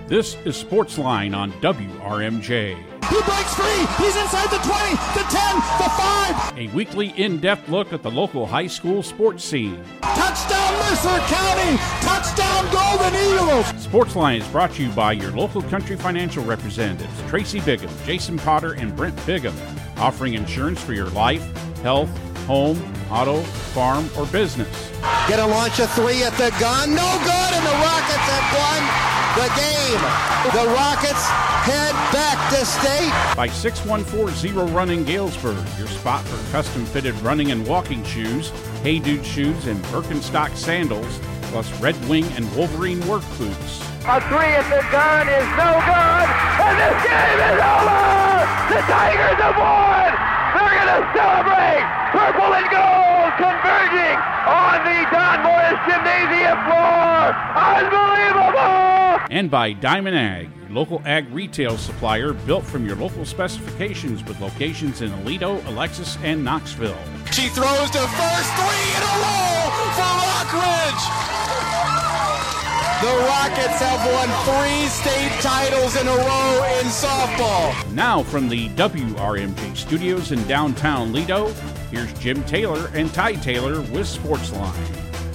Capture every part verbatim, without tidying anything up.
This is Sportsline on W R M J. He breaks free. He's inside the twenty, the ten, the five. A weekly in-depth look at the local high school sports scene. Touchdown Mercer County. Touchdown Golden Eagles. Sportsline is brought to you by your local Country Financial representatives, Tracy Bigham, Jason Potter, and Brent Bigham, offering insurance for your life, health, home, auto, farm, or business. Gonna launch a three at the gun. No good, and the Rockets have won the game. The Rockets head back to state. By six one four Zero Run in Galesburg, your spot for custom-fitted running and walking shoes, Hey Dude shoes, and Birkenstock sandals, plus Red Wing and Wolverine work boots. A three at the gun is no good, and this game is over! The Tigers have won! They're going to celebrate! Purple and gold converging on the Don Morris Gymnasium floor! Unbelievable! And by Diamond Ag, your local ag retail supplier built from your local specifications with locations in Aledo, Alexis, and Knoxville. She throws to first, three in a row for Rockridge! The Rockets have won three state titles in a row in softball. Now from the W R M J studios in downtown Lido, here's Jim Taylor and Ty Taylor with Sportsline.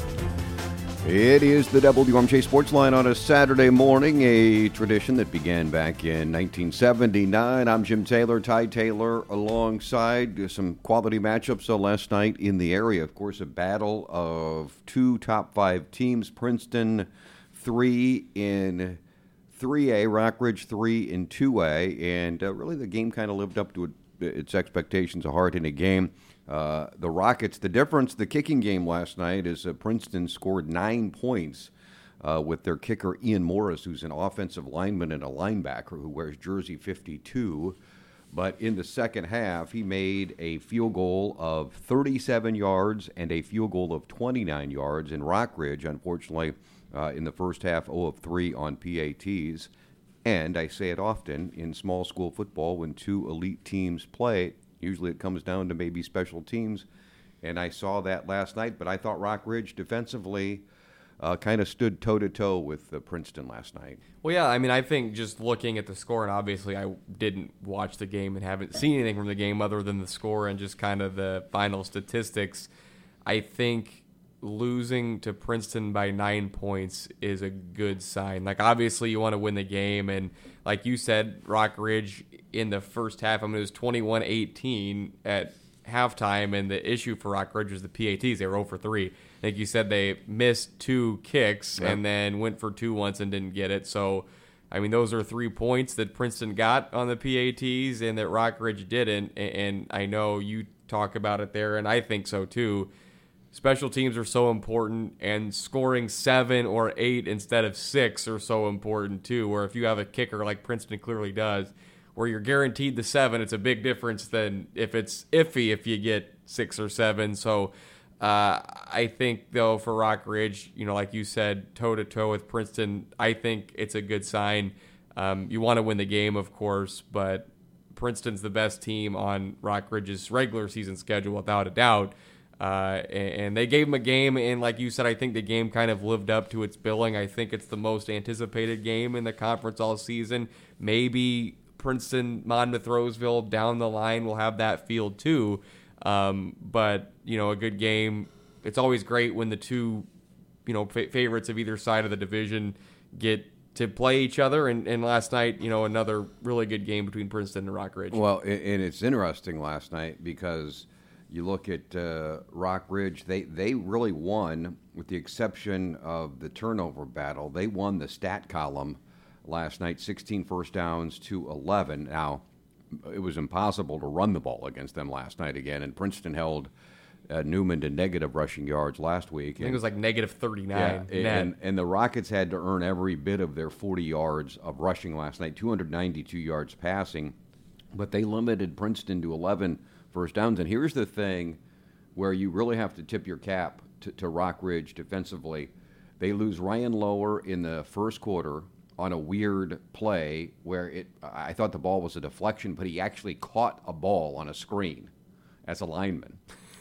It is the W R M J Sportsline on a Saturday morning, a tradition that began back in nineteen seventy-nine. I'm Jim Taylor, Ty Taylor, alongside some quality matchups uh, last night in the area. Of course, a battle of two top five teams, Princeton three in three A, Rockridge three in two A, and uh, really the game kind of lived up to it, its expectations, a hard-hitting game. Uh, the Rockets, the difference, the kicking game last night is uh, Princeton scored nine points uh, with their kicker Ian Morris, who's an offensive lineman and a linebacker who wears jersey fifty-two. But in the second half, he made a field goal of thirty-seven yards and a field goal of twenty-nine yards. And Rockridge, unfortunately, uh, in the first half, zero of three on P A Ts. And I say it often, in small school football, when two elite teams play, usually it comes down to maybe special teams, and I saw that last night. But I thought Rockridge defensively uh, kind of stood toe-to-toe with uh, Princeton last night. Well, yeah, I mean, I think just looking at the score, and obviously I didn't watch the game and haven't seen anything from the game other than the score and just kind of the final statistics, I think losing to Princeton by nine points is a good sign. Like, obviously you want to win the game, and like you said, Rockridge in the first half, I mean, it was twenty-one eighteen at halftime, and the issue for Rockridge was the P A Ts. They were zero for three. Like you said, they missed two kicks yeah. and then went for two once and didn't get it. So, I mean, those are three points that Princeton got on the P A Ts and that Rockridge didn't, and I know you talk about it there, and I think so too. Special teams are so important, and scoring seven or eight instead of six are so important too, where if you have a kicker like Princeton clearly does, where you're guaranteed the seven, it's a big difference than if it's iffy if you get six or seven. So uh, I think, though, for Rockridge, you know, like you said, toe-to-toe with Princeton, I think it's a good sign. Um, you want to win the game, of course, but Princeton's the best team on Rockridge's regular season schedule, without a doubt. Uh, and they gave them a game, and like you said, I think the game kind of lived up to its billing. I think it's the most anticipated game in the conference all season. Maybe Princeton, Monmouth, Roseville down the line will have that field too. Um, but, you know, a good game. It's always great when the two, you know, f- favorites of either side of the division get to play each other. And, and last night, you know, another really good game between Princeton and Rockridge. Well, and it's interesting last night because you look at uh, Rockridge, they, they really won, with the exception of the turnover battle. They won the stat column last night, sixteen first downs to eleven. Now, it was impossible to run the ball against them last night again, and Princeton held uh, Newman to negative rushing yards last week. I think and, it was like negative thirty-nine. Yeah, and, and the Rockets had to earn every bit of their forty yards of rushing last night, two hundred ninety-two yards passing, but they limited Princeton to eleven first downs. And here's the thing where you really have to tip your cap to, to Rockridge defensively. They lose Ryan Lower in the first quarter on a weird play where it, I thought the ball was a deflection, but he actually caught a ball on a screen as a lineman.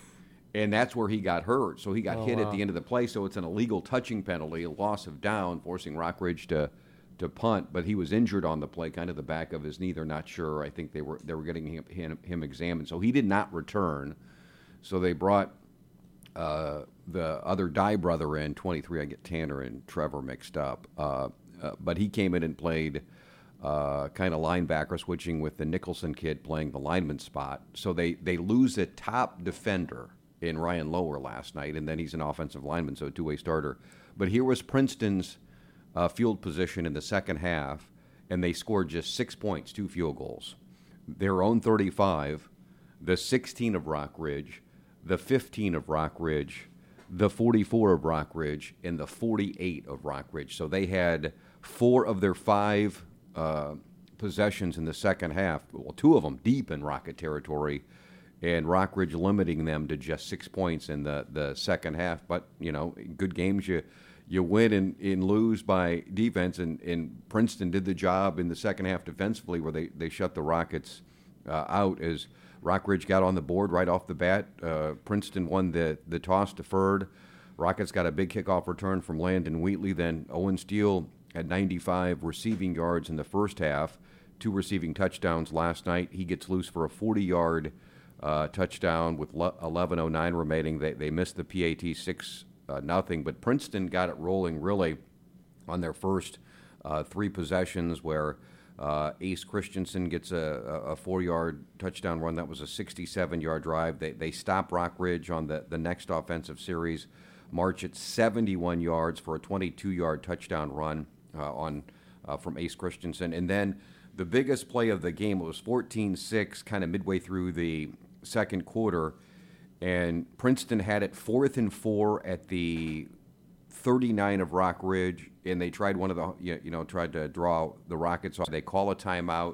And that's where he got hurt. So he got oh, hit wow. at the end of the play. So it's an illegal touching penalty, a loss of down, forcing Rockridge to to punt, but he was injured on the play, kind of the back of his knee. They're not sure. I think they were they were getting him, him, him examined, so he did not return. So they brought uh, the other Dye brother in, twenty-three. I get Tanner and Trevor mixed up, uh, uh, but he came in and played uh, kind of linebacker, switching with the Nicholson kid playing the lineman spot. So they they lose a top defender in Ryan Lower last night, and then he's an offensive lineman, so a two-way starter. But here was Princeton's uh, field position in the second half, and they scored just six points, two field goals. Their own thirty-five, the sixteen of Rock Ridge, the fifteen of Rock Ridge, the forty-four of Rock Ridge, and the forty-eight of Rock Ridge. So they had four of their five uh, possessions in the second half, well, two of them deep in Rocket territory, and Rock Ridge limiting them to just six points in the, the second half. But, you know, good games, you you win and, and lose by defense, and, and Princeton did the job in the second half defensively where they, they shut the Rockets uh, out as Rock Ridge got on the board right off the bat. Uh, Princeton won the, the toss deferred. Rockets got a big kickoff return from Landon Wheatley. Then Owen Steele had ninety-five receiving yards in the first half, two receiving touchdowns last night. He gets loose for a forty-yard uh, touchdown with eleven oh nine remaining. They, they missed the P A T six nothing, but Princeton got it rolling really on their first uh, three possessions where Uh, Ace Christensen gets a, a four-yard touchdown run. That was a sixty-seven-yard drive. They they stop Rock Ridge on the, the next offensive series, march at seventy-one yards for a twenty-two-yard touchdown run uh, on uh, from Ace Christensen. And then the biggest play of the game, it was fourteen six, kind of midway through the second quarter, and Princeton had it fourth and four at the thirty-nine of Rock Ridge, and they tried one of the, you know, tried to draw the Rockets off. They call a timeout.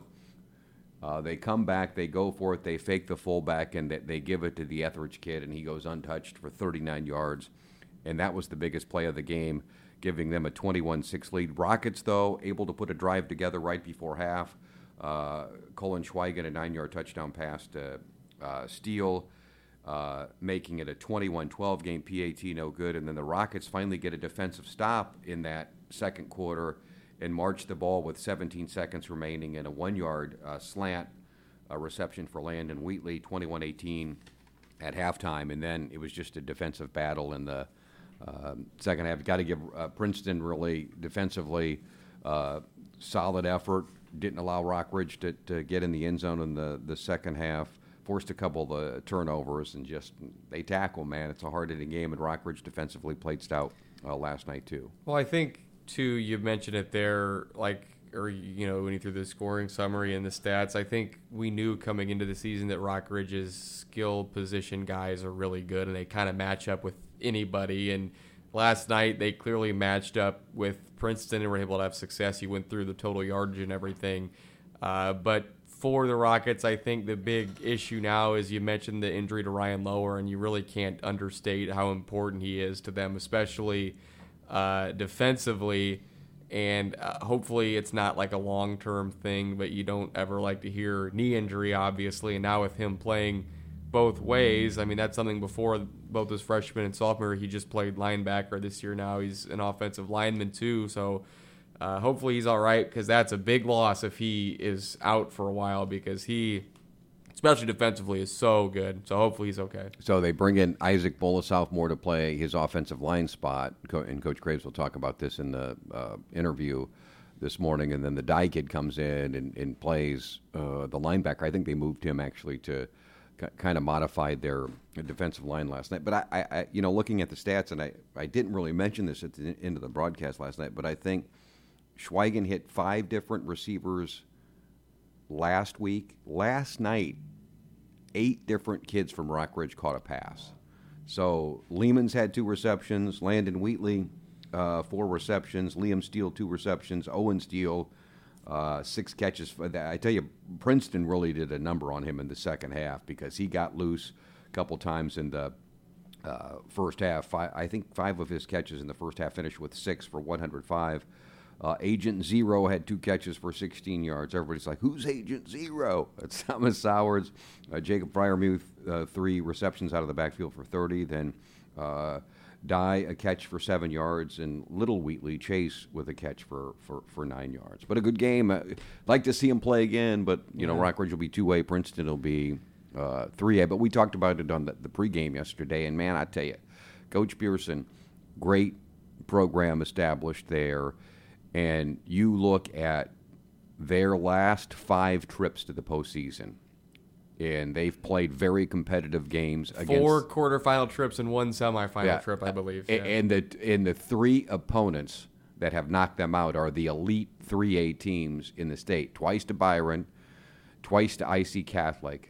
Uh, they come back, they go for it, they fake the fullback, and they, they give it to the Etheridge kid, and he goes untouched for thirty-nine yards. And that was the biggest play of the game, giving them a twenty-one six lead. Rockets, though, able to put a drive together right before half. Uh, Colin Schweigen, a nine-yard touchdown pass to uh, Steele. Uh, making it a twenty-one twelve game. P A T no good. And then the Rockets finally get a defensive stop in that second quarter and march the ball with seventeen seconds remaining and a one-yard uh, slant uh, reception for Landon Wheatley, twenty-one eighteen at halftime. And then it was just a defensive battle in the uh, second half. Got to give uh, Princeton really defensively uh, solid effort. Didn't allow Rock Ridge to, to get in the end zone in the, the second half. Forced a couple of the turnovers, and just they tackle, man. It's a hard-hitting game, and Rock Ridge defensively played stout uh, last night too. Well, I think too, you mentioned it there, like, or you know, when you threw the scoring summary and the stats. I think we knew coming into the season that Rock Ridge's skill position guys are really good, and they kind of match up with anybody. And last night they clearly matched up with Princeton and were able to have success. You went through the total yardage and everything, uh, but. For the Rockets, I think the big issue now is you mentioned the injury to Ryan Lower, and you really can't understate how important he is to them, especially uh, defensively. And uh, hopefully it's not like a long-term thing, but you don't ever like to hear knee injury, obviously. And now with him playing both ways, I mean, that's something before both his freshman and sophomore. He just played linebacker this year. Now he's an offensive lineman too, so... Uh, hopefully he's all right, because that's a big loss if he is out for a while, because he, especially defensively, is so good. So hopefully he's okay. So they bring in Isaac Bola-Sophomore to play his offensive line spot, and Coach Graves will talk about this in the uh, interview this morning. And then the Dye kid comes in and, and plays uh, the linebacker. I think they moved him actually to k- kind of modified their defensive line last night. But I, I, I, you know, looking at the stats, and I, I didn't really mention this at the end of the broadcast last night, but I think Schweigen hit five different receivers last week. Last night, eight different kids from Rock Ridge caught a pass. So Lehman's had two receptions. Landon Wheatley, uh, four receptions. Liam Steele, two receptions. Owen Steele, uh, six catches. For that. I tell you, Princeton really did a number on him in the second half, because he got loose a couple times in the uh, first half. Five, I think five of his catches in the first half finished with six for one hundred five. Uh, Agent Zero had two catches for sixteen yards. Everybody's like, who's Agent Zero? It's Thomas Sowers. Uh, Jacob Fryermuth, uh, three receptions out of the backfield for thirty. Then uh, Dye a catch for seven yards, and Little Wheatley Chase with a catch for, for, for nine yards. But a good game. Uh, like to see him play again, but, you know, Yeah. Rockridge will be two A, Princeton will be uh, three A. But we talked about it on the, the pregame yesterday, and, man, I tell you, Coach Pearson, great program established there, and you look at their last five trips to the postseason, and they've played very competitive games against Four quarterfinal trips and one semifinal Yeah. trip, I believe. A- Yeah. And the and the three opponents that have knocked them out are the elite three A teams in the state. Twice to Byron, twice to I C Catholic,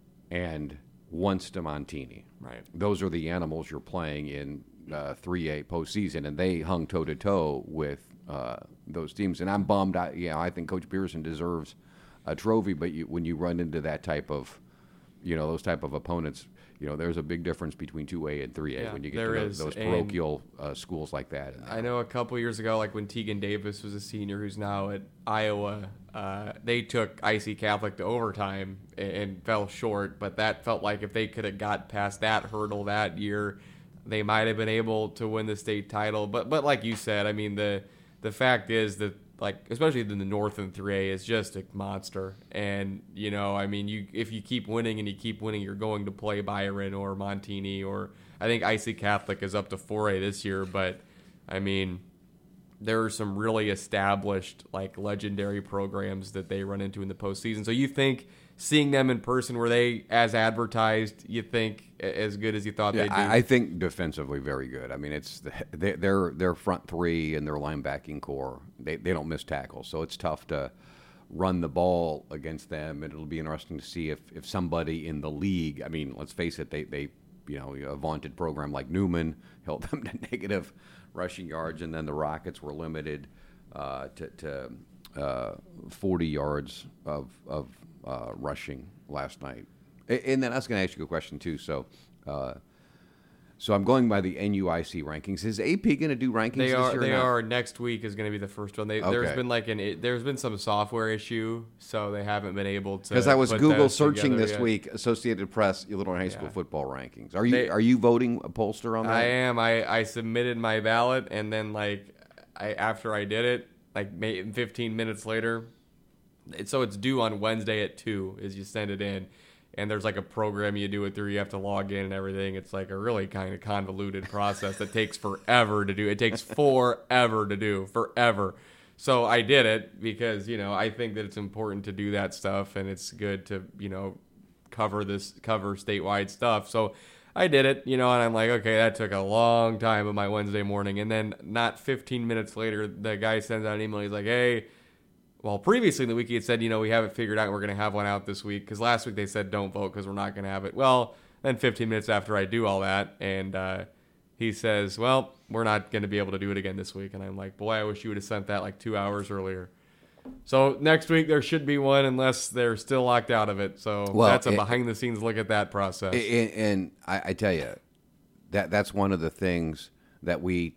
and once to Montini. Right. Those are the animals you're playing in uh, three A postseason, and they hung toe to toe with uh, those teams. And I'm bummed. I, you know, I think Coach Pearson deserves a trophy, but you, when you run into that type of, you know, those type of opponents, you know, there's a big difference between two A and three A Yeah, when you get there to those, is. those And parochial uh, schools like that. I know a couple years ago, like when Tegan Davis was a senior, who's now at Iowa, uh, they took I C Catholic to overtime and, and fell short. But that felt like if they could have got past that hurdle that year, they might have been able to win the state title. But but like you said, I mean the the fact is that, like, especially in the North in three A, is just a monster. And, you know, I mean, you if you keep winning and you keep winning, you're going to play Byron or Montini, or I think I C Catholic is up to four A this year. But, I mean, there are some really established, like, legendary programs that they run into in the postseason. So you think seeing them in person, were they as advertised, you think, as good as you thought Yeah, they'd be? I, I think defensively very good. I mean, it's the, they, their their front three and their linebacking core. They they don't miss tackles, so it's tough to run the ball against them. And it'll be interesting to see if, if somebody in the league. I mean, let's face it, they they you know a vaunted program like Newman held them to negative rushing yards, and then the Rockets were limited uh, to to uh, forty yards of of uh, rushing last night. And then I was going to ask you a question too. So, uh, so I'm going by the N U I C rankings. Is A P going to do rankings They this are. year? or They not? are. Next week is going to be the first one. They, Okay. There's been like an. It, there's been some software issue, so they haven't been able to. Because I was put Google those searching together this yet. week, Associated Press, Illinois High School Yeah. football rankings. Are you They- are you voting a pollster on that? I am. I, I submitted my ballot, and then like I after I did it, like may- fifteen minutes later, it, so it's due on Wednesday at two. Is you send it in. And there's like a program you do it through. You have to log in and everything. It's like a really kind of convoluted process that takes forever to do. It takes forever to do, forever. So I did it because, you know, I think that it's important to do that stuff, and it's good to, you know, cover this, cover statewide stuff. So I did it, you know, and I'm like, okay, that took a long time on my Wednesday morning. And then not fifteen minutes later, the guy sends out an email. He's like, hey, well, previously in the week he had said, you know, we have it figured out and we're going to have one out this week, because last week they said don't vote because we're not going to have it. Well, then fifteen minutes after I do all that, and uh, he says, well, we're not going to be able to do it again this week. And I'm like, boy, I wish you would have sent that like two hours earlier. So next week there should be one, unless they're still locked out of it. So Well, that's a it- behind-the-scenes look at that process. And, and I, I tell you, that that's one of the things that we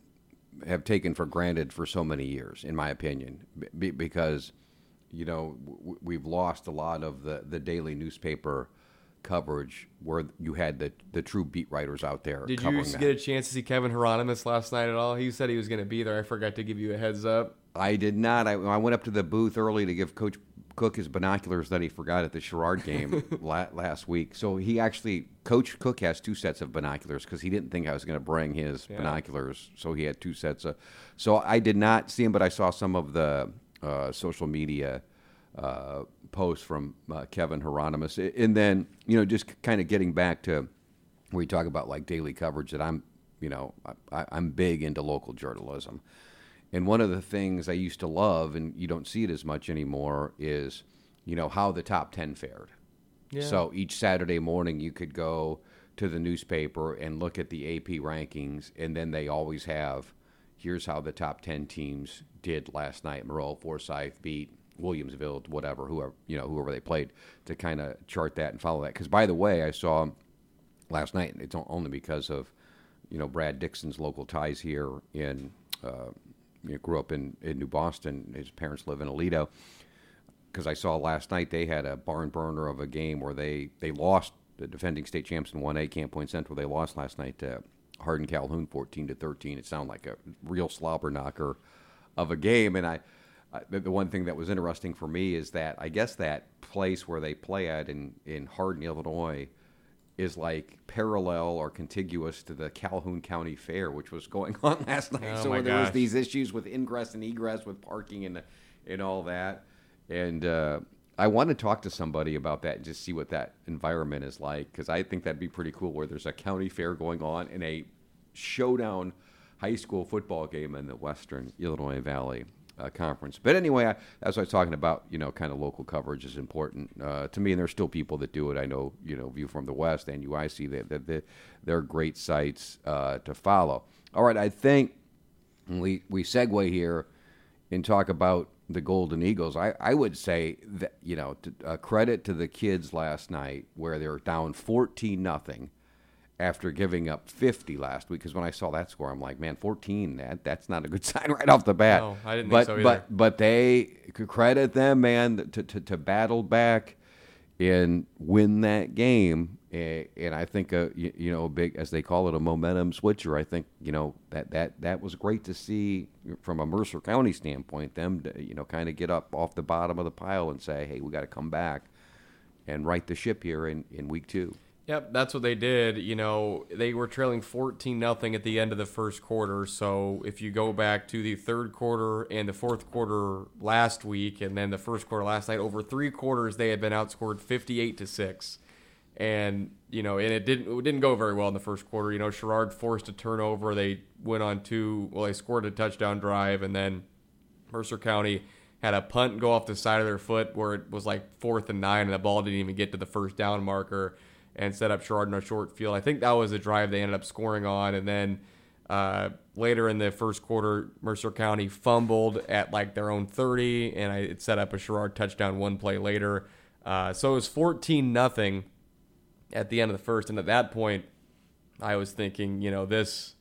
have taken for granted for so many years, in my opinion, b- because, you know, w- we've lost a lot of the, the daily newspaper coverage where you had the, the true beat writers out there Did you covering get that. a chance to see Kevin Hieronymus last night at all? He said he was going to be there. I forgot to give you a heads up. I did not. I, I went up to the booth early to give Coach Cook his binoculars that he forgot at the Sherrard game la- last week. So he actually, Coach Cook has two sets of binoculars because he didn't think I was going to bring his Yeah. binoculars. So he had two sets of. So I did not see him, but I saw some of the uh, social media uh, posts from uh, Kevin Hieronymus. And then, you know, just kind of getting back to where you talk about like daily coverage, that I'm, you know, I, I'm big into local journalism. And one of the things I used to love, and you don't see it as much anymore, is, you know, how the top ten fared. Yeah. So each Saturday morning you could go to the newspaper and look at the A P rankings, and then they always have, here's how the top ten teams did last night. Moreau, Forsyth beat Williamsville, whatever, whoever, you know, whoever they played, to kind of chart that and follow that. Because, by the way, I saw last night, it's only because of, you know, Brad Dixon's local ties here in uh, you know, grew up in, in New Boston. His parents live in Aledo. Because I saw last night they had a barn burner of a game where they, they lost, the defending state champs in one A, Camp Point Central. They lost last night to Hardin Calhoun fourteen to thirteen. It sounded like a real slobber knocker of a game. And I, I, the one thing that was interesting for me is that I guess that place where they play at in, in Hardin, Illinois, is like parallel or contiguous to the Calhoun County Fair, which was going on last night. Oh so my there was gosh. these issues with ingress and egress, with parking and and all that. And uh, I want to talk to somebody about that and just see what that environment is like, because I think that'd be pretty cool, where there's a county fair going on and a showdown high school football game in the Western Illinois Valley uh, Conference. But anyway, I, as I was talking about, you know, kind of local coverage is important uh, to me, and there's still people that do it. I know, you know, View from the West and U I C, that they, they, they're great sites uh, to follow. All right, I think we we segue here and talk about the Golden Eagles. I, I would say that, you know, to, uh, credit to the kids last night, where they were down fourteen nothing after giving up fifty last week. Because when I saw that score, I'm like, man, fourteen, that that's not a good sign right off the bat. No, I didn't but, think so either. But but they could credit them, man, to, to, to battle back and win that game. And I think, uh, you, you know, big, as they call it, a momentum switcher. I think, you know, that, that, that was great to see from a Mercer County standpoint, them to, you know, kind of get up off the bottom of the pile and say, hey, we got to come back and right the ship here in, in week two. Yep, that's what they did. You know, they were trailing fourteen nothing at the end of the first quarter. So if you go back to the third quarter and the fourth quarter last week, and then the first quarter last night, over three quarters they had been outscored fifty-eight to six. And, you know, and it didn't it didn't go very well in the first quarter. You know, Sherrard forced a turnover. They went on two, well, they scored a touchdown drive, and then Mercer County had a punt go off the side of their foot where it was like fourth and nine, and the ball didn't even get to the first down marker, and set up Sherrard in a short field. I think that was the drive they ended up scoring on. And then uh, later in the first quarter, Mercer County fumbled at like their own thirty, and I, it set up a Sherrard touchdown one play later. Uh, so it was fourteen nothing at the end of the first. And at that point, I was thinking, you know, this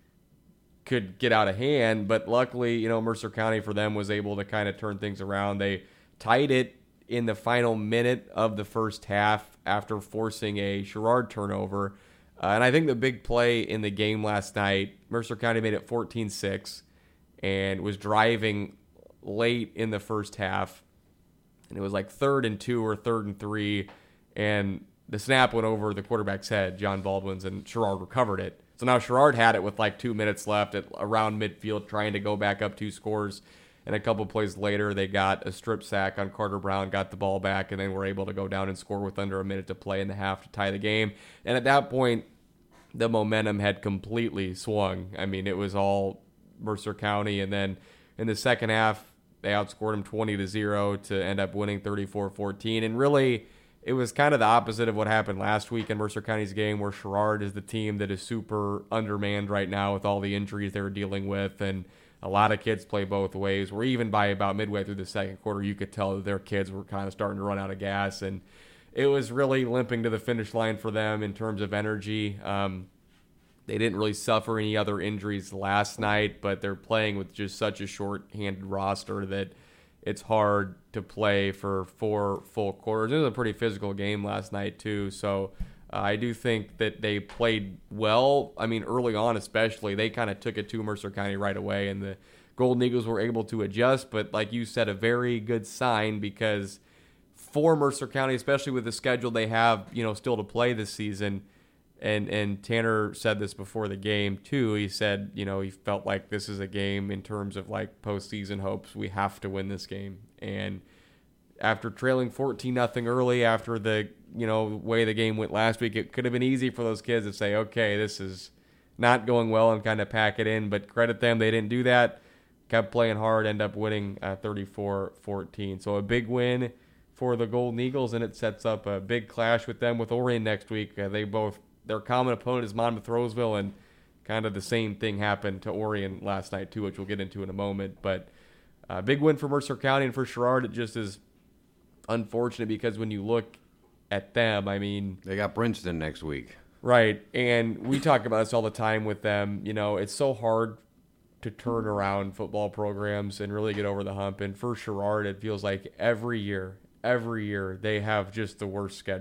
could get out of hand. But luckily, you know, Mercer County for them was able to kind of turn things around. They tied it in the final minute of the first half after forcing a Sherrard turnover. Uh, and I think the big play in the game last night, Mercer County made it fourteen six and was driving late in the first half. And it was like third and two or third and three. And the snap went over the quarterback's head, John Baldwin's, and Sherrard recovered it. So now Sherrard had it with like two minutes left at around midfield, trying to go back up two scores. And a couple plays later, they got a strip sack on Carter Brown, got the ball back, and then were able to go down and score with under a minute to play in the half to tie the game. And at that point, the momentum had completely swung. I mean, it was all Mercer County. And then in the second half, they outscored them twenty to zero to end up winning thirty-four fourteen. And really, it was kind of the opposite of what happened last week in Mercer County's game, where Sherrard is the team that is super undermanned right now with all the injuries they're dealing with. And a lot of kids play both ways, where even by about midway through the second quarter, you could tell that their kids were kind of starting to run out of gas. And it was really limping to the finish line for them in terms of energy. Um, they didn't really suffer any other injuries last night, but they're playing with just such a short-handed roster that it's hard to play for four full quarters. It was a pretty physical game last night, too. So uh, I do think that they played well. I mean, early on especially, they kind of took it to Mercer County right away, and the Golden Eagles were able to adjust. But like you said, a very good sign, because for Mercer County, especially with the schedule they have, you know, still to play this season, and and Tanner said this before the game too. He said, you know, he felt like this is a game in terms of like postseason hopes. We have to win this game. And after trailing fourteen nothing early, after the, you know, way the game went last week, it could have been easy for those kids to say, okay, this is not going well, and kind of pack it in. But credit them, they didn't do that. Kept playing hard, end up winning uh, thirty-four fourteen. So a big win for the Golden Eagles, and it sets up a big clash with them with Orion next week. Uh, they both, their common opponent is Monmouth-Roseville, and kind of the same thing happened to Orion last night too, which we'll get into in a moment. But a uh, big win for Mercer County, and for Sherrard, it just is unfortunate because when you look at them, I mean, they got Princeton next week. Right, and we talk about this all the time with them. You know, it's so hard to turn around football programs and really get over the hump. And for Sherrard, it feels like every year, every year they have just the worst schedule.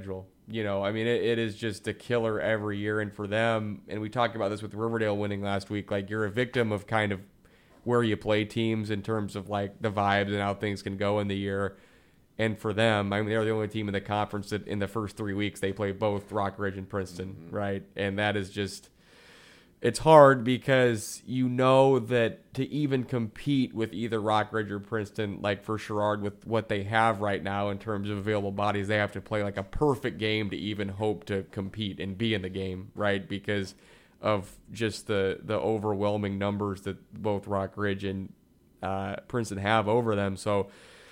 You know, I mean, it, it is just a killer every year. And for them, and we talked about this with Riverdale winning last week, like you're a victim of kind of where you play teams in terms of like the vibes and how things can go in the year. And for them, I mean, they're the only team in the conference that in the first three weeks they play both Rock Ridge and Princeton, mm-hmm. right? And that is just, it's hard because you know that to even compete with either Rock Ridge or Princeton, like for Sherrard, with what they have right now in terms of available bodies, they have to play like a perfect game to even hope to compete and be in the game, right? Because of just the, the overwhelming numbers that both Rock Ridge and uh, Princeton have over them. So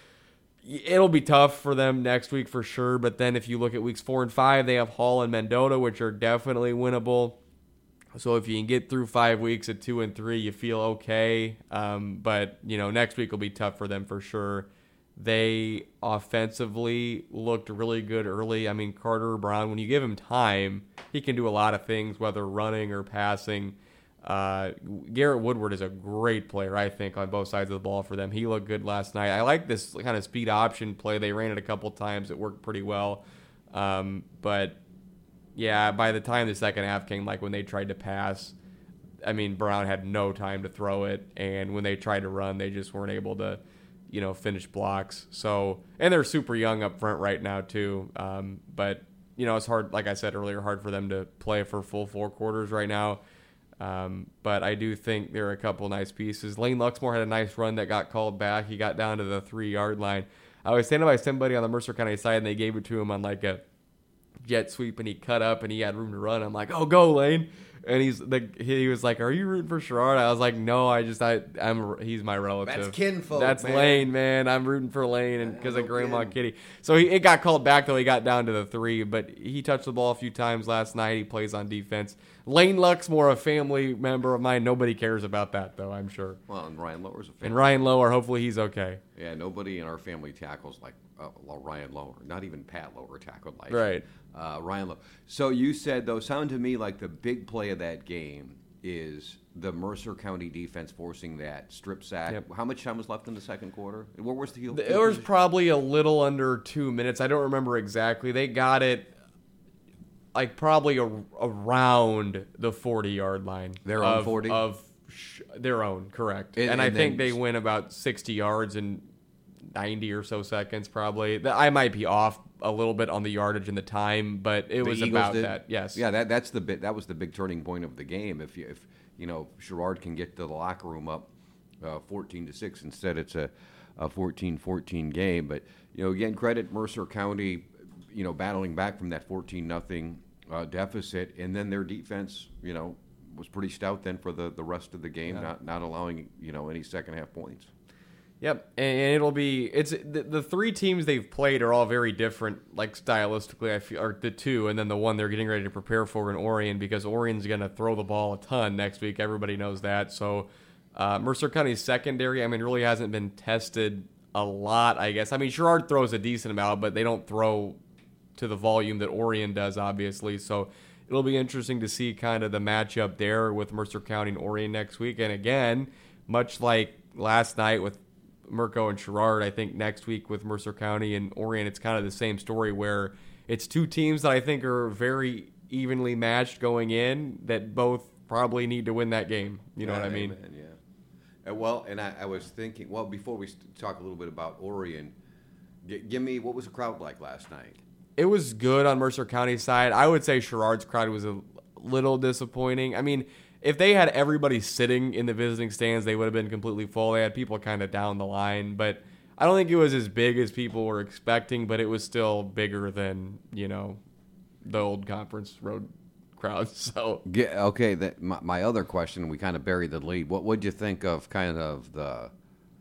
it'll be tough for them next week for sure. But then if you look at weeks four and five, they have Hall and Mendota, which are definitely winnable. So if you can get through five weeks at two and three, you feel okay. Um, but, you know, next week will be tough for them for sure. They offensively looked really good early. I mean, Carter Brown, when you give him time, he can do a lot of things, whether running or passing. Uh, Garrett Woodward is a great player, I think, on both sides of the ball for them. He looked good last night. I like this kind of speed option play. They ran it a couple times. It worked pretty well. Um, but, yeah, by the time the second half came, like when they tried to pass, I mean, Brown had no time to throw it. And when they tried to run, they just weren't able to, you know, finish blocks. So, and they're super young up front right now too. Um, but, you know, it's hard, like I said earlier, hard for them to play for full four quarters right now. Um, but I do think there are a couple nice pieces. Lane Luxmore had a nice run that got called back. He got down to the three-yard line. I was standing by somebody on the Mercer County side, and they gave it to him on like a jet sweep, and he cut up, and he had room to run. I'm like, oh, go, Lane. And he's the, he was like, "Are you rooting for Sherrard?" I was like, "No, I just I I'm he's my relative. That's kinfolk. That's man. Lane, man. I'm rooting for Lane and because of Grandma Kitty." So he it got called back though. He got down to the three, but he touched the ball a few times last night. He plays on defense. Lane Luxmore, a family member of mine. Nobody cares about that though. I'm sure. Well, and Ryan Lower's a family. And Ryan Lower, hopefully he's okay. Yeah, nobody in our family tackles like uh, Ryan Lower. Not even Pat Lower tackled like right. Uh, Ryan Lower. So you said though, sound to me like the big play of that game is the Mercer County defense forcing that strip sack. Yep. How much time was left in the second quarter? What was the field? It was probably a little under two minutes. I don't remember exactly. They got it like probably a, around the forty-yard line. Their of, own forty? Of sh- their own, correct. And, and, and I and think they went about sixty yards in ninety or so seconds probably. I might be off a little bit on the yardage and the time, but it the was Eagles about did. that. Yes. Yeah, that that's the bit. That was the big turning point of the game. If you if you know Sherrard can get to the locker room up uh, fourteen to six, instead it's a a fourteen fourteen game. But you know, again, credit Mercer County, you know, battling back from that fourteen nothing uh, deficit, and then their defense, you know, was pretty stout then for the, the rest of the game, yeah. not not allowing you know any second half points. Yep, and it'll be it's the, the three teams they've played are all very different, like stylistically. I feel, or the two, and then the one they're getting ready to prepare for in Orion, because Orion's going to throw the ball a ton next week. Everybody knows that. So uh, Mercer County's secondary, I mean, really hasn't been tested a lot, I guess. I mean, Sherrard throws a decent amount, but they don't throw to the volume that Orion does, obviously. So it'll be interesting to see kind of the matchup there with Mercer County and Orion next week. And again, much like last night with Mirco and Sherrard, I think next week with Mercer County and Orion, it's kind of the same story where it's two teams that I think are very evenly matched going in that both probably need to win that game. You know yeah, what I mean? Amen, yeah. And well, and I, I was thinking, well, before we talk a little bit about Orion, g- give me, what was the crowd like last night? It was good on Mercer County's side. I would say Sherrard's crowd was a little disappointing. I mean, if they had everybody sitting in the visiting stands, they would have been completely full. They had people kind of down the line, but I don't think it was as big as people were expecting, but it was still bigger than, you know, the old conference road crowds. So yeah, okay, that, my, my other question, we kind of buried the lead. What would you think of kind of the,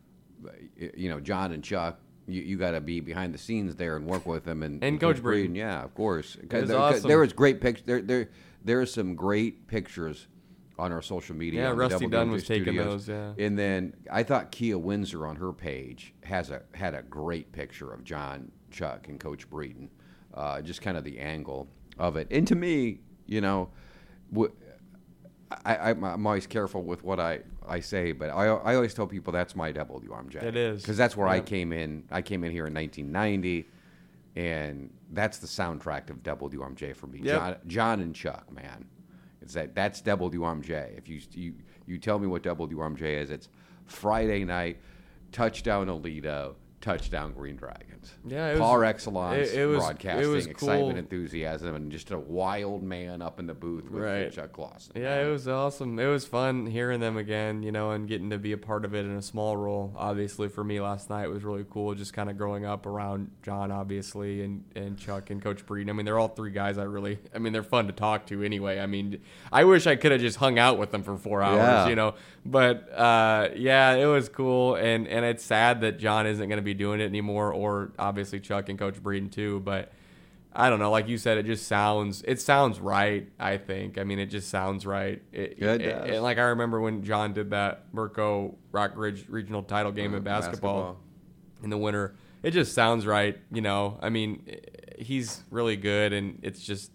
you know, John and Chuck? You, you got to be behind the scenes there and work with them. And, and Coach, Coach Breeden. Yeah, of course. There, awesome. there was great pictures. There, there, there are some great pictures on our social media. Yeah, Rusty Dunn was Studios. taking those, yeah. And then I thought Kia Windsor on her page has a had a great picture of John, Chuck, and Coach Breeden. Uh, just kind of the angle of it. And to me, you know, w- I, I, I'm always careful with what I, I say, but I, I always tell people that's my W M J. It is. Because that's where yeah. I came in. I came in here in nineteen ninety. and that's the soundtrack of W M J for me. Yep. John, John and Chuck, man. It's that that's W M J. If you you you tell me what W M J is, it's Friday night, touchdown Alito, touchdown Green Dragons. Yeah, it was, par excellence, it, it was, broadcasting, it was excitement, cool. enthusiasm, and just a wild man up in the booth with Right. Chuck Clausen. Yeah, it was awesome. It was fun hearing them again, you know, and getting to be a part of it in a small role. Obviously, for me last night was really cool, just kind of growing up around John, obviously, and, and Chuck and Coach Breeden. I mean, they're all three guys I really, I mean, they're fun to talk to anyway. I mean, I wish I could have just hung out with them for four hours, Yeah. you know. But, uh, yeah, it was cool, and, and it's sad that John isn't going to be doing it anymore, or obviously Chuck and Coach Breeden too, but I don't know. Like you said, it just sounds it sounds right. I think. I mean, it just sounds right. It, Yeah, it it, does. it- like I remember when John did that Mirko Rock Ridge regional title game in basketball, Basketball. in the winter. It just sounds right. You know. I mean, he's really good, and it's just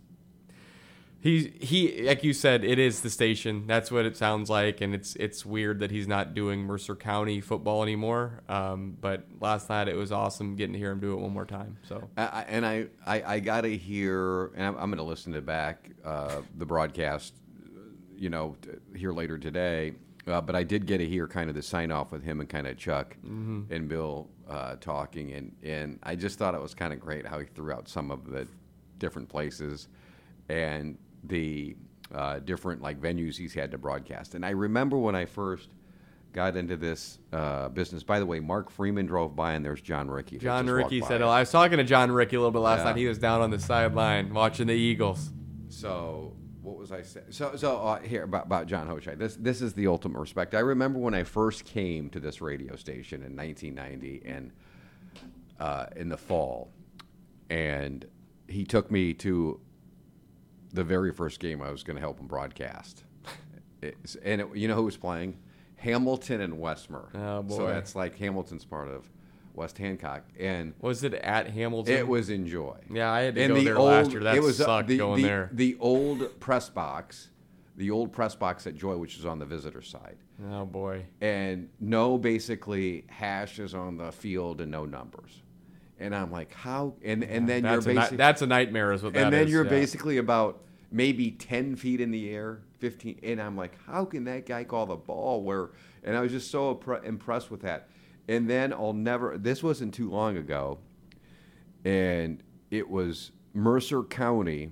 he he like you said, it is the station. That's what it sounds like, and it's it's weird that he's not doing Mercer County football anymore. Um, but last night it was awesome getting to hear him do it one more time. So. I, I- and I, I, I got to hear, and I'm, I'm going to listen to back uh, the broadcast, you know, t- here later today. Uh, but I did get to hear kind of the sign off with him and kind of Chuck Mm-hmm. and Bill uh, talking, and, and I just thought it was kind of great how he threw out some of the different places and the uh, different like venues he's had to broadcast. And I remember when I first got into this uh, business. By the way, Mark Freeman drove by, and there's John Rickey. that John just walked Rickey by. said, oh, I was talking to John Rickey a little bit last Yeah. night. He was down on the sideline watching the Eagles. So what was I saying? So so uh, here about, about John Hochai. This this is the ultimate respect. I remember when I first came to this radio station in nineteen ninety and uh, in the fall, and he took me to the very first game I was going to help him broadcast. It's, and it, you know who was playing? Hamilton and Westmer. Oh, boy. So that's like Hamilton's part of West Hancock, and Was it at Hamilton? it was Enjoy. Yeah, I had to And go the there old, last year. That it was, uh, sucked the, going the, there. The old press box, the old press box at Joy, which is on the visitor side, Oh, boy. and no basically hashes on the field and no numbers. And I'm like, how? And and then That's you're a, ni- basically that's a nightmare is what that is. and then you're yeah. basically about maybe ten feet in the air, fifteen. And I'm like, how can that guy call the ball? Where? And I was just so impre- impressed with that. And then I'll never. This wasn't too long ago, and it was Mercer County,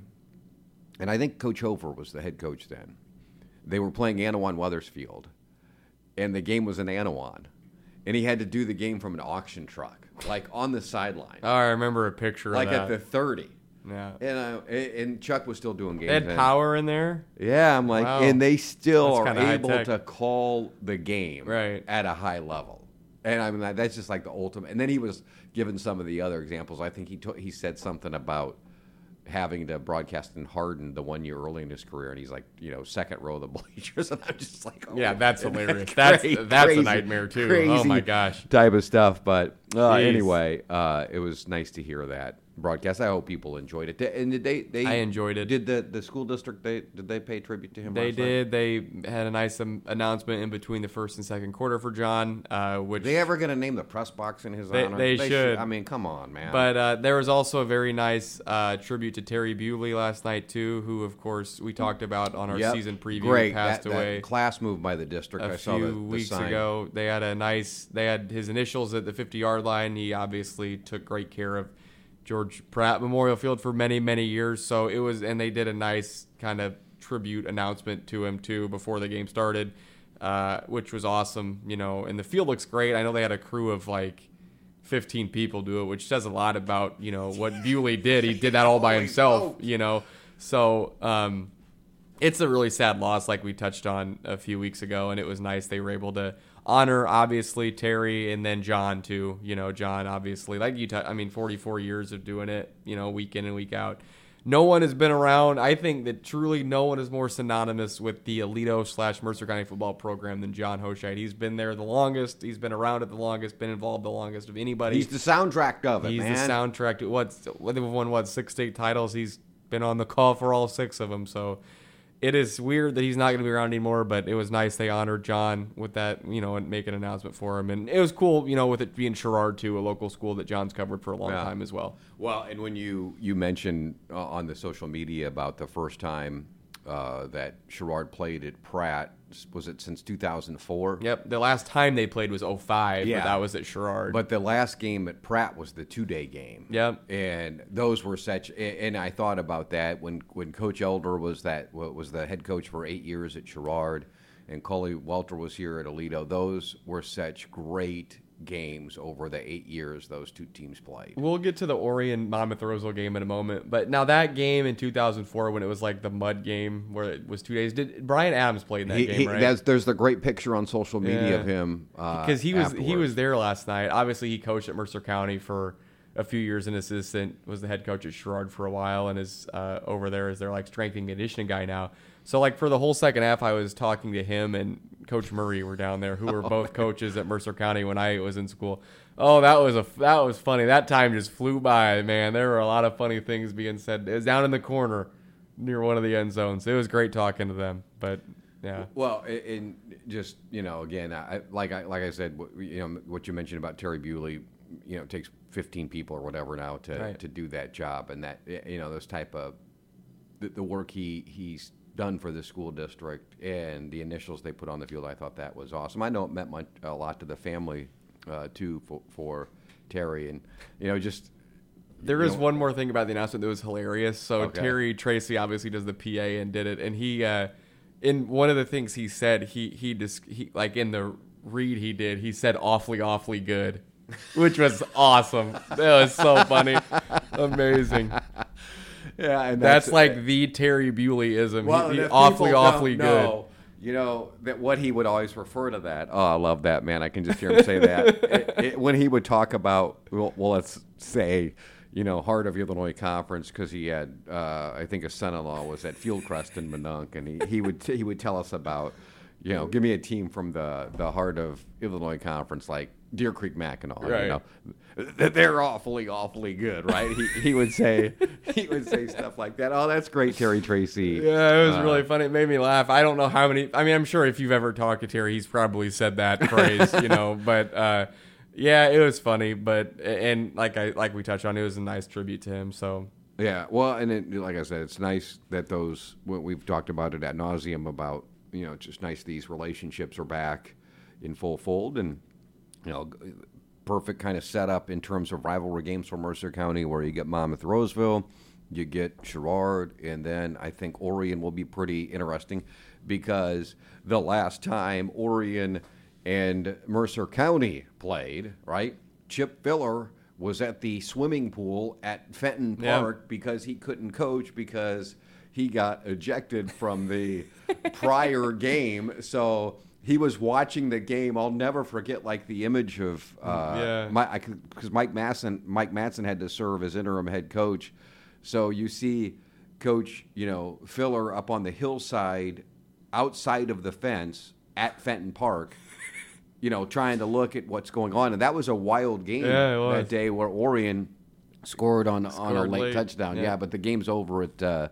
and I think Coach Hofer was the head coach then. They were playing Anawan Weathersfield, and the game was in Anawan, and he had to do the game from an auction truck, like on the sideline, Oh, I remember a picture like of that. at the thirty. yeah. And I, and Chuck was still doing games. They had then. power in there? Yeah, I'm like, Wow. and they still That's are kinda able high-tech. to call the game Right. at a high level. And I mean, that- that's just like the ultimate. And then he was given some of the other examples. I think he to, he said something about having to broadcast in Hardin the one year early in his career, and he's like, you know, second row of the bleachers, and I'm just like, oh, Yeah, that's hilarious. cra- That's that's crazy, a nightmare too. crazy Oh my gosh. type of stuff. But uh, Jeez. anyway, uh, it was nice to hear that broadcast. I hope people enjoyed it. And did they? they I enjoyed it. Did the, the school district? They did they pay tribute to him? They last night? did. They had a nice um, announcement in between the first and second quarter for John, uh, which They ever going to name the press box in his They- honor? they should. I mean, come on, man. But uh, there was also a very nice uh, tribute to Terry Bewley last night too, who of course we talked about on our Yep. season preview. Great. Passed that, that away class move by the district. a I saw few the, the weeks sign. ago. They had a nice. They had his initials at the fifty-yard line. He obviously took great care of George Pratt Memorial Field for many many years. So it was, and they did a nice kind of tribute announcement to him too before the game started, uh, which was awesome. You know, and the field looks great. I know they had a crew of like fifteen people do it, which says a lot about, you know, what Bewley did. He did that all by himself, you know. So um, it's a really sad loss, like we touched on a few weeks ago, and it was nice they were able to honor, obviously, Terry and then John, too. You know, John, obviously, like you, t- I mean, forty-four years of doing it, you know, week in and week out. No one has been around. I think that truly no one is more synonymous with the Alito slash Mercer County football program than John Hochheit. He's been there the longest. He's been around it the longest, been involved the longest of anybody. He's the soundtrack of it, He's man. the soundtrack to what's what they've won what six state titles. He's been on the call for all six of them. So it is weird that he's not going to be around anymore, but it was nice they honored John with that, you know, and make an announcement for him. And it was cool, you know, with it being Sherrard, too, a local school that John's covered for a long Yeah. time as well. Well, and when you, you mentioned uh, on the social media about the first time uh, that Sherrard played at Pratt, was it since two thousand four? Yep, the last time they played was oh five, Yeah. but that was at Sherrard. But the last game at Pratt was the two-day game. Yep. And those were such. And I thought about that when, when Coach Elder was that was the head coach for eight years at Sherrard, and Coley Welter was here at Aledo. Those were such great games over the eight years those two teams played. We'll get to the Orion Monmouth Roseville game in a moment, but now that game in two thousand four when it was like the mud game where it was two days, did Brian Adams play in that He, game, he, right? that's, there's the great picture on social media Yeah. of him uh, because he was he afterwards. was there last night. Obviously, he coached at Mercer County for a few years, an assistant, was the head coach at Sherrard for a while, and is uh, over there as their like strength and conditioning guy now. So like for the whole second half, I was talking to him and Coach Murray were down there, who were both coaches at Mercer County when I was in school. Oh, that was a that was funny. That time just flew by, man. There were a lot of funny things being said. It was down in the corner near one of the end zones. It was great talking to them, but yeah. Well, and just you know, again, I, like I like I said, you know, what you mentioned about Terry Bewley, you know, it takes fifteen people or whatever now to Right. to do that job, and that you know, those type of the, the work he he's done for the school district and the initials they put on the field. I thought that was awesome. I know it meant much, a lot to the family uh, too for, for Terry, and you know, just There you is know, one more thing about the announcement that was hilarious. So Okay. Terry Tracy obviously does the P A and did it, and he, uh, in one of the things he said, he he just he like in the read he did, he said awfully awfully good, which was awesome. That was so funny, amazing. Yeah, and That's, like the Terry Bewley-ism. Well, he, he, and if awfully people awfully don't good. know, you know that what he would always refer to that. Oh, I love that, man! I can just hear him say that it, it, when he would talk about. Well, well let's say, you know, Heart of Illinois Conference, because he had, uh, I think, his son-in-law was at Fieldcrest in Minonk, and he, he would he would tell us about, you know, give me a team from the the Heart of Illinois Conference, like Deer Creek Mackinac. Right. You know, they're awfully awfully good, right? He he would say he would say stuff like that. Oh, that's great, Terry Tracy. Yeah, it was Uh, really funny. It made me laugh. I don't know how many. I mean, I'm sure if you've ever talked to Terry, he's probably said that phrase, you know. But uh, yeah, it was funny. But and like I like we touched on, it was a nice tribute to him. So Yeah, well, and it, like I said, it's nice that those we- we've talked about it ad nauseum about, you know, it's just nice these relationships are back in full fold, and you know, perfect kind of setup in terms of rivalry games for Mercer County, where you get Monmouth Roseville, you get Sherrard, and then I think Orion will be pretty interesting because the last time Orion and Mercer County played, right, Chip Filler was at the swimming pool at Fenton Yeah. Park because he couldn't coach because he got ejected from the prior game. So he was watching the game. I'll never forget, like, the image of uh, Yeah. my because Mike Masson Mike Matson had to serve as interim head coach. So you see Coach, you know, Filler up on the hillside outside of the fence at Fenton Park, you know, trying to look at what's going on. And that was a wild game Yeah, it was. that day where Orion scored on, on a Scored late, late. touchdown. Yeah. Yeah. but the game's over at uh,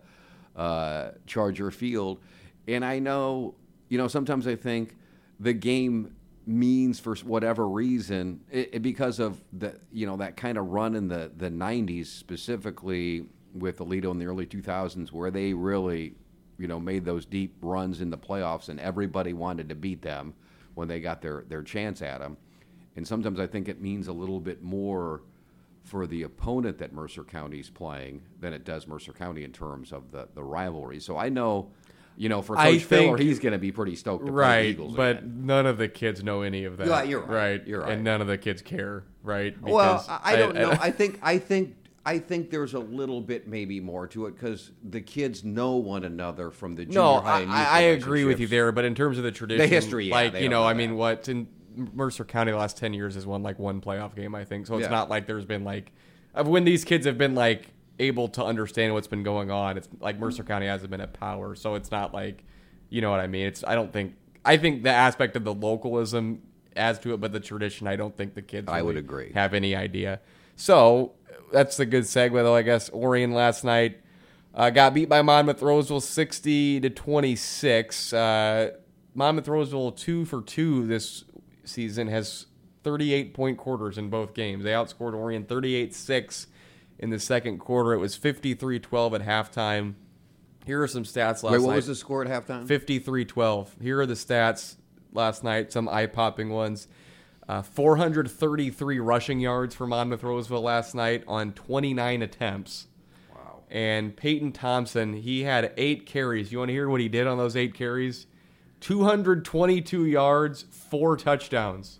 uh, Charger Field. And I know, you know, sometimes I think the game means for whatever reason, it, it, because of the, you know, that kind of run in the, the nineties, specifically with Aledo in the early two thousands, where they really, you know, made those deep runs in the playoffs and everybody wanted to beat them when they got their, their chance at them. And sometimes I think it means a little bit more for the opponent that Mercer County's playing than it does Mercer County in terms of the, the rivalry. So I know, you know, for Coach I Filler, think- he's going to be pretty stoked to play the right, Eagles but again. none of the kids know any of that. Yeah, you're right. You're right. And none of the kids care, right? Well, Because I, I don't know. I think I think I think there's a little bit maybe more to it because the kids know one another from the junior No, high I, and youth I I agree with you relationships. there, but in terms of the tradition, history, yeah, like they you don't know, know I that. mean, what in Mercer County the last ten years has won like one playoff game, I think. So it's Yeah. not like there's been like of when these kids have been like able to understand what's been going on. It's like Mercer County hasn't been at power, so it's not like, you know what I mean. It's I don't think I think the aspect of the localism adds to it, but the tradition, I don't think the kids I would really agree. have any idea. So that's a good segue, though. I guess Orion last night. Uh, got beat by Monmouth Roseville sixty to twenty-six. Uh, Monmouth Roseville two for two this season, has thirty-eight point quarters in both games. They outscored Orion thirty-eight six in the second quarter. It was fifty-three twelve at halftime. Here are some stats last night. Wait, what was the score at halftime? fifty-three twelve. Here are the stats last night, some eye-popping ones. Uh, four hundred thirty-three rushing yards for Monmouth Roseville last night on twenty-nine attempts. Wow. And Peyton Thompson, he had eight carries. You want to hear what he did on those eight carries? two hundred twenty-two yards, four touchdowns.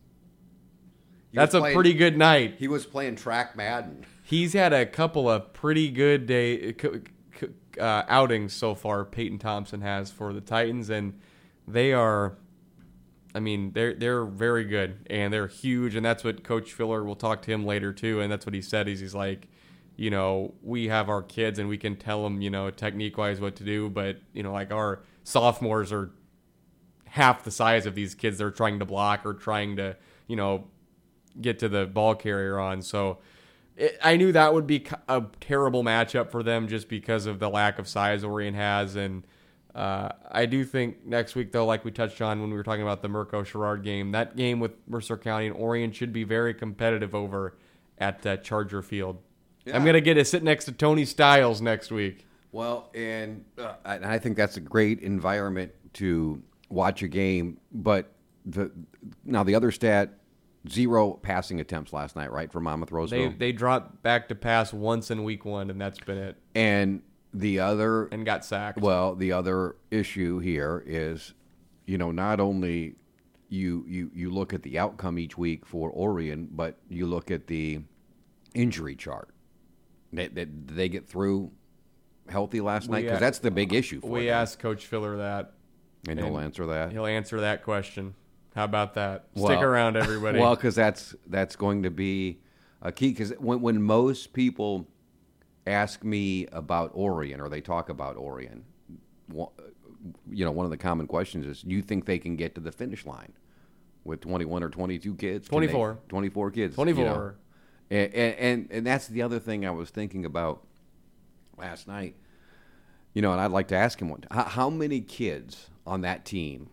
He That's was a playing- pretty good night. He was playing track Madden. He's had a couple of pretty good day uh, outings so far, Peyton Thompson has, for the Titans, and they are, I mean, they're they're very good, and they're huge, and that's what Coach Filler, will talk to him later too, and that's what he said, is he's like, you know, we have our kids, and we can tell them, you know, technique-wise what to do, but, you know, like our sophomores are half the size of these kids they're trying to block or trying to, you know, get to the ball carrier on. So it, I knew that would be a terrible matchup for them just because of the lack of size Orion has. And uh, I do think next week, though, like we touched on when we were talking about the Mirko Sherrard game, that game with Mercer County and Orion should be very competitive over at uh, Charger Field. Yeah. I'm going to get to sit next to Tony Stiles next week. Well, and uh, and I think that's a great environment to watch a game. But the now the other stat, zero passing attempts last night, right, for Monmouth Roseville. They they dropped back to pass once in week one, and that's been it. And the other and got sacked. Well, the other issue here is, you know, not only you you you look at the outcome each week for Orion, but you look at the injury chart. Did they, they, they get through healthy last night? Because that's the big issue for We them. asked Coach Filler that. And, and he'll answer that. He'll answer that question. How about that? Well, Stick around, everybody. Well, because that's, that's going to be a key. Because when, when most people ask me about Orion or they talk about Orion, you know, one of the common questions is, do you think they can get to the finish line with twenty-one or twenty-two kids? twenty-four. They, twenty-four kids. twenty-four. You know? and, and, and that's the other thing I was thinking about last night. You know, and I'd like to ask him, one, how, how many kids on that team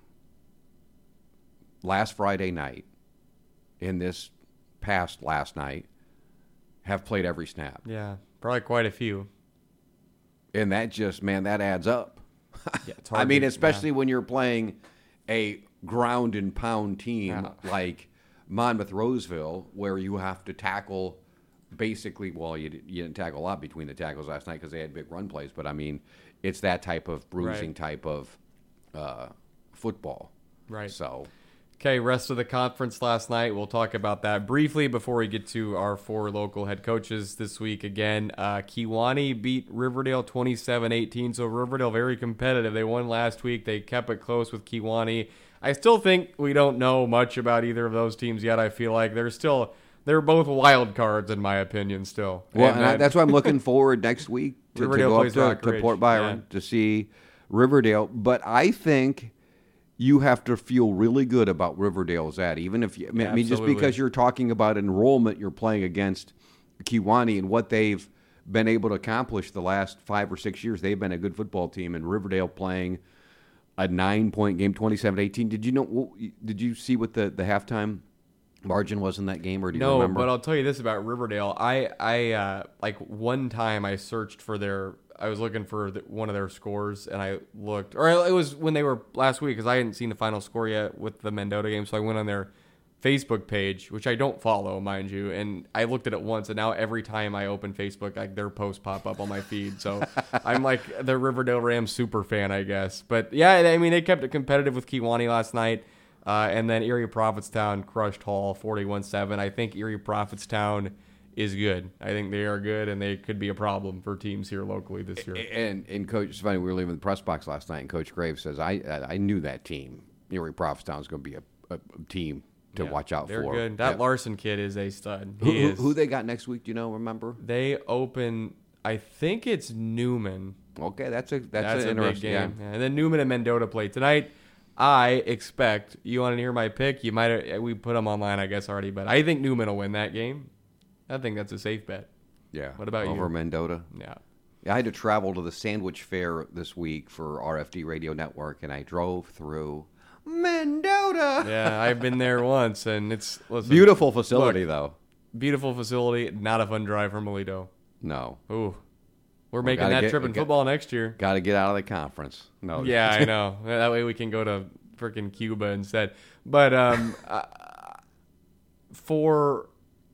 last Friday night and this past last night have played every snap? Yeah, probably quite a few. And that just, man, that adds up. Yeah, it's hard I mean, to, especially yeah. when you're playing a ground and pound team yeah. like Monmouth Roseville, where you have to tackle basically, well, you, you didn't tackle a lot between the tackles last night because they had big run plays, but I mean, it's that type of bruising right. type of uh, football. Right. So, okay, rest of the conference last night. We'll talk about that briefly before we get to our four local head coaches this week. Again, uh, Kewanee beat Riverdale twenty-seven eighteen, so Riverdale very competitive. They won last week. They kept it close with Kewanee. I still think we don't know much about either of those teams yet. I feel like they're still they're both wild cards in my opinion still. Well, and and I, that's why I'm looking forward next week to, to go up to, to Port Byron yeah. to see Riverdale. But I think you have to feel really good about Riverdale's at, even if you, I mean, I mean, just because you're talking about enrollment, you're playing against Kewanee and what they've been able to accomplish the last five or six years. They've been a good football team, and Riverdale playing a nine-point game, twenty-seven eighteen. Did you know? Did you see what the, the halftime margin was in that game, or do you no, remember? No, but I'll tell you this about Riverdale. I, I uh, like one time I searched for their. I was looking for the, one of their scores, and I looked, or it was when they were last week because I hadn't seen the final score yet with the Mendota game. So I went on their Facebook page, which I don't follow, mind you, and I looked at it once, and now every time I open Facebook, like their posts pop up on my feed. So I'm like the Riverdale Rams super fan, I guess. But yeah, I mean they kept it competitive with Kewanee last night, uh, and then Erie Prophetstown crushed Hall forty-one seven. I think Erie Prophetstown is good. I think they are good, and they could be a problem for teams here locally this year. And and Coach, it's funny, we were leaving the press box last night, and Coach Graves says, "I I knew that team, Erie Prophetstown, is going to be a, a, a team to yeah, watch out they're for." They're good. That yeah. Larson kid is a stud. Who, He who, is. who they got next week? Do you know? Remember? They open. I think it's Newman. Okay, that's a that's, That's an a big interesting game. yeah. Yeah. And then Newman and Mendota play tonight. I expect you want to hear my pick. You might we put them online, I guess already, but I think Newman will win that game. I think that's a safe bet. Yeah. What about over you? Mendota? Yeah. I had to travel to the Sandwich Fair this week for R F D Radio Network, and I drove through Mendota. Yeah, I've been there once, and it's listen, Beautiful facility, look, though. Beautiful facility, not a fun drive from Alito. No. Ooh. We're making gotta that get- trip in got- football next year. Got to get out of the conference. No. Yeah, I know. That way we can go to freaking Cuba instead. But um, uh, for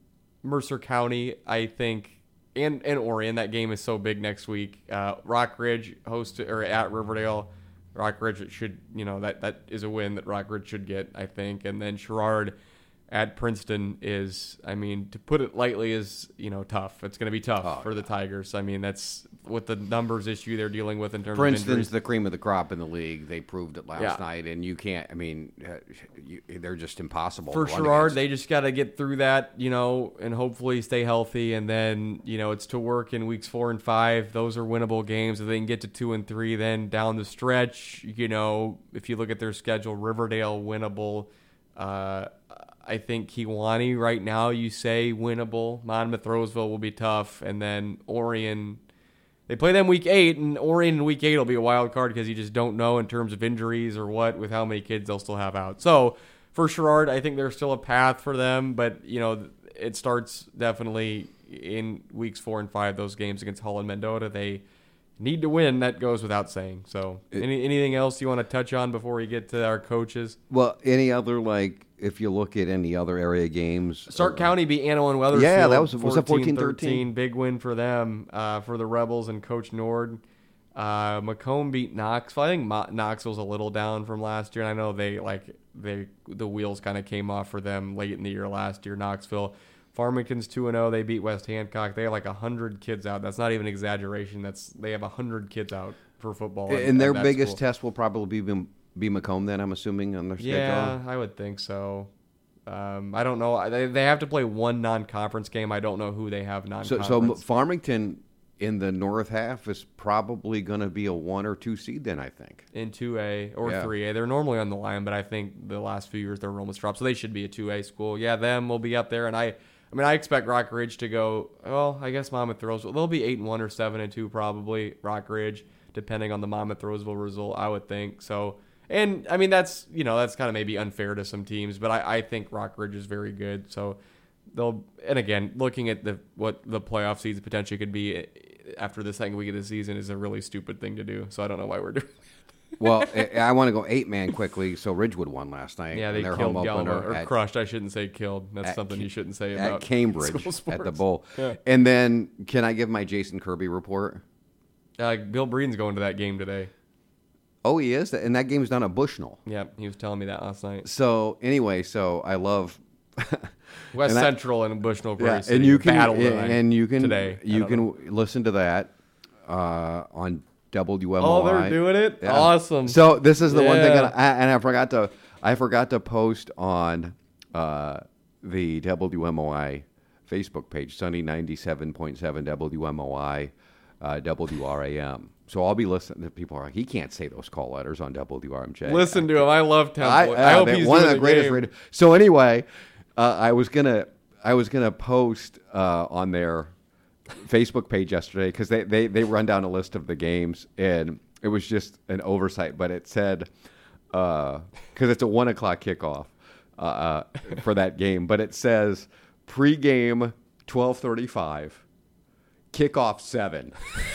Mercer County, I think, and, and Orion, that game is so big next week. Uh, Rock Ridge host or at Riverdale. Rock Ridge should, you know, that, that is a win that Rock Ridge should get, I think. And then Sherrard at Princeton is, I mean, to put it lightly, is, you know, tough. It's going to be tough Oh, for the Tigers. I mean, that's with the numbers issue they're dealing with in terms Princeton's of injuries. the cream of the crop in the league. They proved it last Yeah. night, and you can't. I mean, uh, you, they're just impossible For to run Sherrard, against. they just got to get through that, you know, and hopefully stay healthy. And then, you know, it's to work in weeks four and five. Those are winnable games. If they can get to two and three, then down the stretch, you know, if you look at their schedule, Riverdale winnable. Uh, I think Kewanee right now, you say winnable. Monmouth Roseville will be tough, and then Orion. They play them week eight, and Orion in week eight will be a wild card because you just don't know in terms of injuries or what with how many kids they'll still have out. So for Sherrard, I think there's still a path for them, but you know it starts definitely in weeks four and five. Those games against Hull and Mendota, they need to win. That goes without saying. So any, anything else you want to touch on before we get to our coaches? Well, any other, like, if you look at any other area games. Stark uh, County beat Antelope and Weathersfield. Yeah, that was- was that fourteen thirteen? Big win for them, uh, for the Rebels and Coach Nord. Uh, Macomb beat Knoxville. I think Mo- Knoxville's a little down from last year. And I know they like they the wheels kind of came off for them late in the year last year. Knoxville. Farmington's two and oh. They beat West Hancock. They have like one hundred kids out. That's not even exaggeration. That's They have one hundred kids out for football. at- And their at that biggest school. test will probably be be Macomb, then, I'm assuming, on their schedule. Yeah, I would think so. Um, I don't know. They they have to play one non-conference game. I don't know who they have So, non-conference. so M- Farmington in the north half is probably going to be a one or two seed, then, I think. in two A or Yeah. three A. They're normally on the line, but I think the last few years their enrollment's dropped, so they should be a two A school. Yeah, them will be up there, and I, I mean, I expect Rock Ridge to go. Well, I guess Monmouth Roseville. They'll be eight and one or seven and two probably. Rock Ridge, depending on the Monmouth Roseville result, I would think so. And I mean, that's you know that's kind of maybe unfair to some teams, but I, I think Rock Ridge is very good. So they'll and again, looking at the what the playoff seeds potentially could be after the second week of the season is a really stupid thing to do. So I don't know why we're doing. Well, I, I want to go eight-man quickly. So Ridgewood won last night. Yeah, they in their killed home Galva, opener or at, crushed. I shouldn't say killed. That's at something Ca- you shouldn't say at about Cambridge school sports. at the Bowl. Yeah. And then, can I give my Jason Kirby report? Uh, Bill Breeden's going to that game today. Oh, he is? And that game's done at Bushnell. Yeah, he was telling me that last night. So, anyway, so I love... West And I- Central and Bushnell Prairie Yeah, City and you can battle and, tonight- and you can today. I you don't can know. listen to that uh, on W M O I. Oh, they're doing it. Yeah. Awesome. So this is the one thing, Yeah. that I, and I forgot to I forgot to post on uh, the W M O I Facebook page, Sunny ninety-seven point seven W M O I, uh, W R A M. So I'll be listening to people are like, he can't say those call letters on W R M J. Listen to him. I love Temple. I, I, uh, hope they- he's one doing of the greatest game. radio. So anyway, uh, I was gonna I was gonna post uh, on their Facebook page yesterday because they, they they run down a list of the games, and it was just an oversight, but it said because it's a one o'clock kickoff uh, uh, for that game, but it says pregame twelve thirty five, kickoff seven.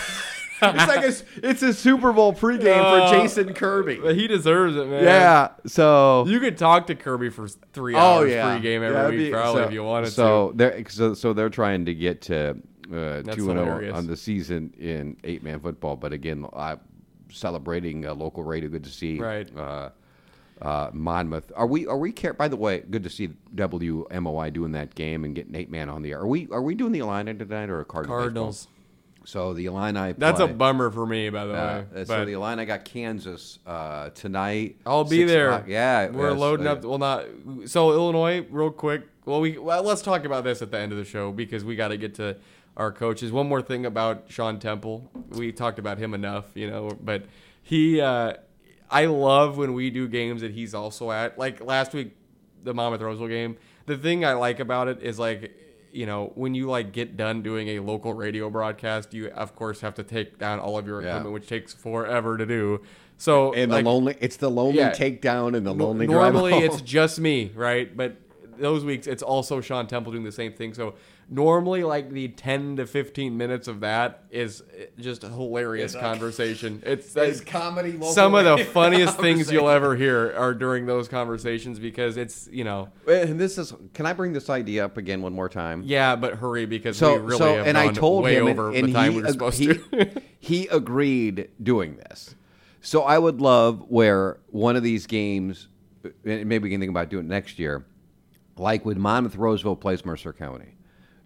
It's like a, it's a Super Bowl pregame Uh, for Jason Kirby. But he deserves it, man. Yeah, so You could talk to Kirby for three oh hours yeah, pregame every Yeah, week, it'd be- probably, so, if you wanted so to. They're, so so they're trying to get to uh, That's two and zero hilarious. on the season in eight man football. But again, I celebrating a local radio. Good to see. Right. Uh, uh, Monmouth. Are we? Are we? Care, by the way, good to see W M O I doing that game and getting eight man on the air. Are we? Are we doing the Illini tonight or a Cardinals? Cardinals. So the Illini. That's a play. bummer for me, by the Uh, way. so But the Illini got Kansas uh, tonight. I'll be six there. o'clock. Yeah, we're yes, loading uh, up. Well, not so Illinois. Real quick. Well, we well, let's talk about this at the end of the show because we got to get to our coaches. One more thing about Sean Temple. We talked about him enough, you know. But he, uh, I love when we do games that he's also at. Like last week, the Monmouth Roseville game. The thing I like about it is like you know, when you like get done doing a local radio broadcast, you of course have to take down all of your equipment, yeah. which takes forever to do. So and like, the lonely, it's the lonely yeah, takedown and the lonely no, normally drive home. It's just me, right? But those weeks it's also Sean Temple doing the same thing. So normally like the ten to fifteen minutes of that is just a hilarious it's conversation. It's, it's like, comedy. Some of the funniest things you'll ever hear are during those conversations because it's, you know. And this is, can I bring this idea up again one more time? Yeah, but hurry because so, we really so, have and gone I told way him, over and, and the time he, we were supposed he, to. He agreed doing this. So I would love where one of these games, maybe we can think about doing it next year, like when Monmouth Roseville plays Mercer County.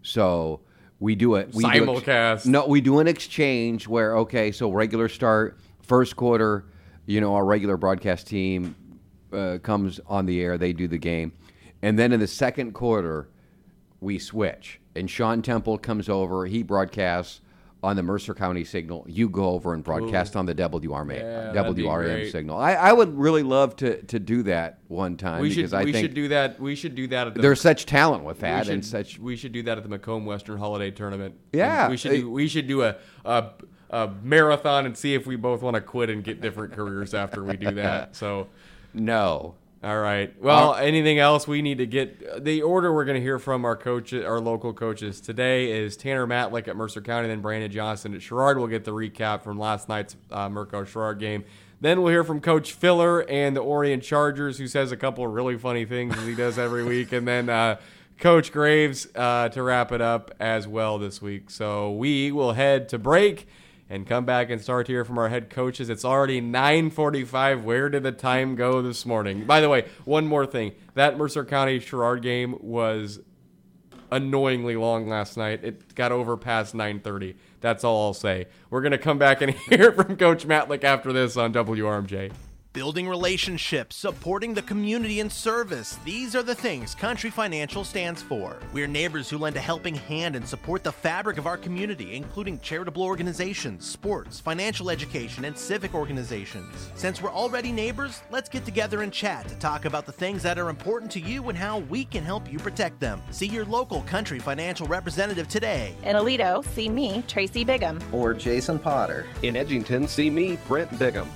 So we do it. We Simulcast. Do ex- no, we do an exchange where, okay, so regular start, first quarter, you know, our regular broadcast team uh, comes on the air. They do the game. And then in the second quarter, we switch. And Sean Temple comes over. He broadcasts on the Mercer County signal. You go over and broadcast Ooh. on the W R M, yeah, W R M signal. I, I would really love to, to do that one time we because should, I we think should do that. We should do that. At the, there's such talent with that should, and such. We should do that at the Macomb Western Holiday Tournament. Yeah, and we should. Do, we should do a, a a marathon and see if we both want to quit and get different careers after we do that. So, no. All right. Well, uh, anything else we need to get? The order we're going to hear from our coaches, our local coaches today is Tanner Matlick at Mercer County, then Brandon Johnson at Sherrard. We'll get the recap from last night's uh, Merco Sherrard game. Then we'll hear from Coach Filler and the Orient Chargers, who says a couple of really funny things as he does every week. And then uh, Coach Graves uh, to wrap it up as well this week. So we will head to break and come back and start to hear from our head coaches. It's already nine forty-five. Where did the time go this morning? By the way, one more thing. That Mercer County Sherrard game was annoyingly long last night. It got over past nine thirty. That's all I'll say. We're going to come back and hear from Coach Matlick after this on W R M J. Building relationships, supporting the community, and service. These are the things Country Financial stands for. We're neighbors who lend a helping hand and support the fabric of our community, including charitable organizations, sports, financial education, and civic organizations. Since we're already neighbors, let's get together and chat to talk about the things that are important to you and how we can help you protect them. See your local Country Financial representative today. In Aledo, see me, Tracy Bigham. Or Jason Potter. In Edgington, see me, Brent Bigham.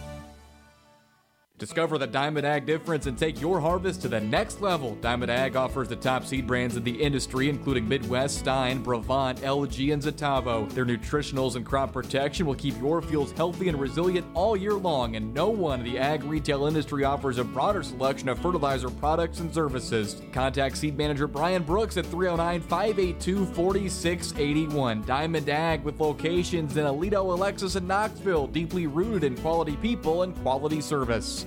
Discover the Diamond Ag difference and take your harvest to the next level. Diamond Ag offers the top seed brands in the industry, including Midwest, Stein, Brevant, L G, and Zetavo. Their nutritionals and crop protection will keep your fields healthy and resilient all year long, and no one in the ag retail industry offers a broader selection of fertilizer products and services. Contact Seed Manager Brian Brooks at three oh nine, five eight two, four six eight one. Diamond Ag with locations in Aledo, Alexis, and Knoxville, deeply rooted in quality people and quality service.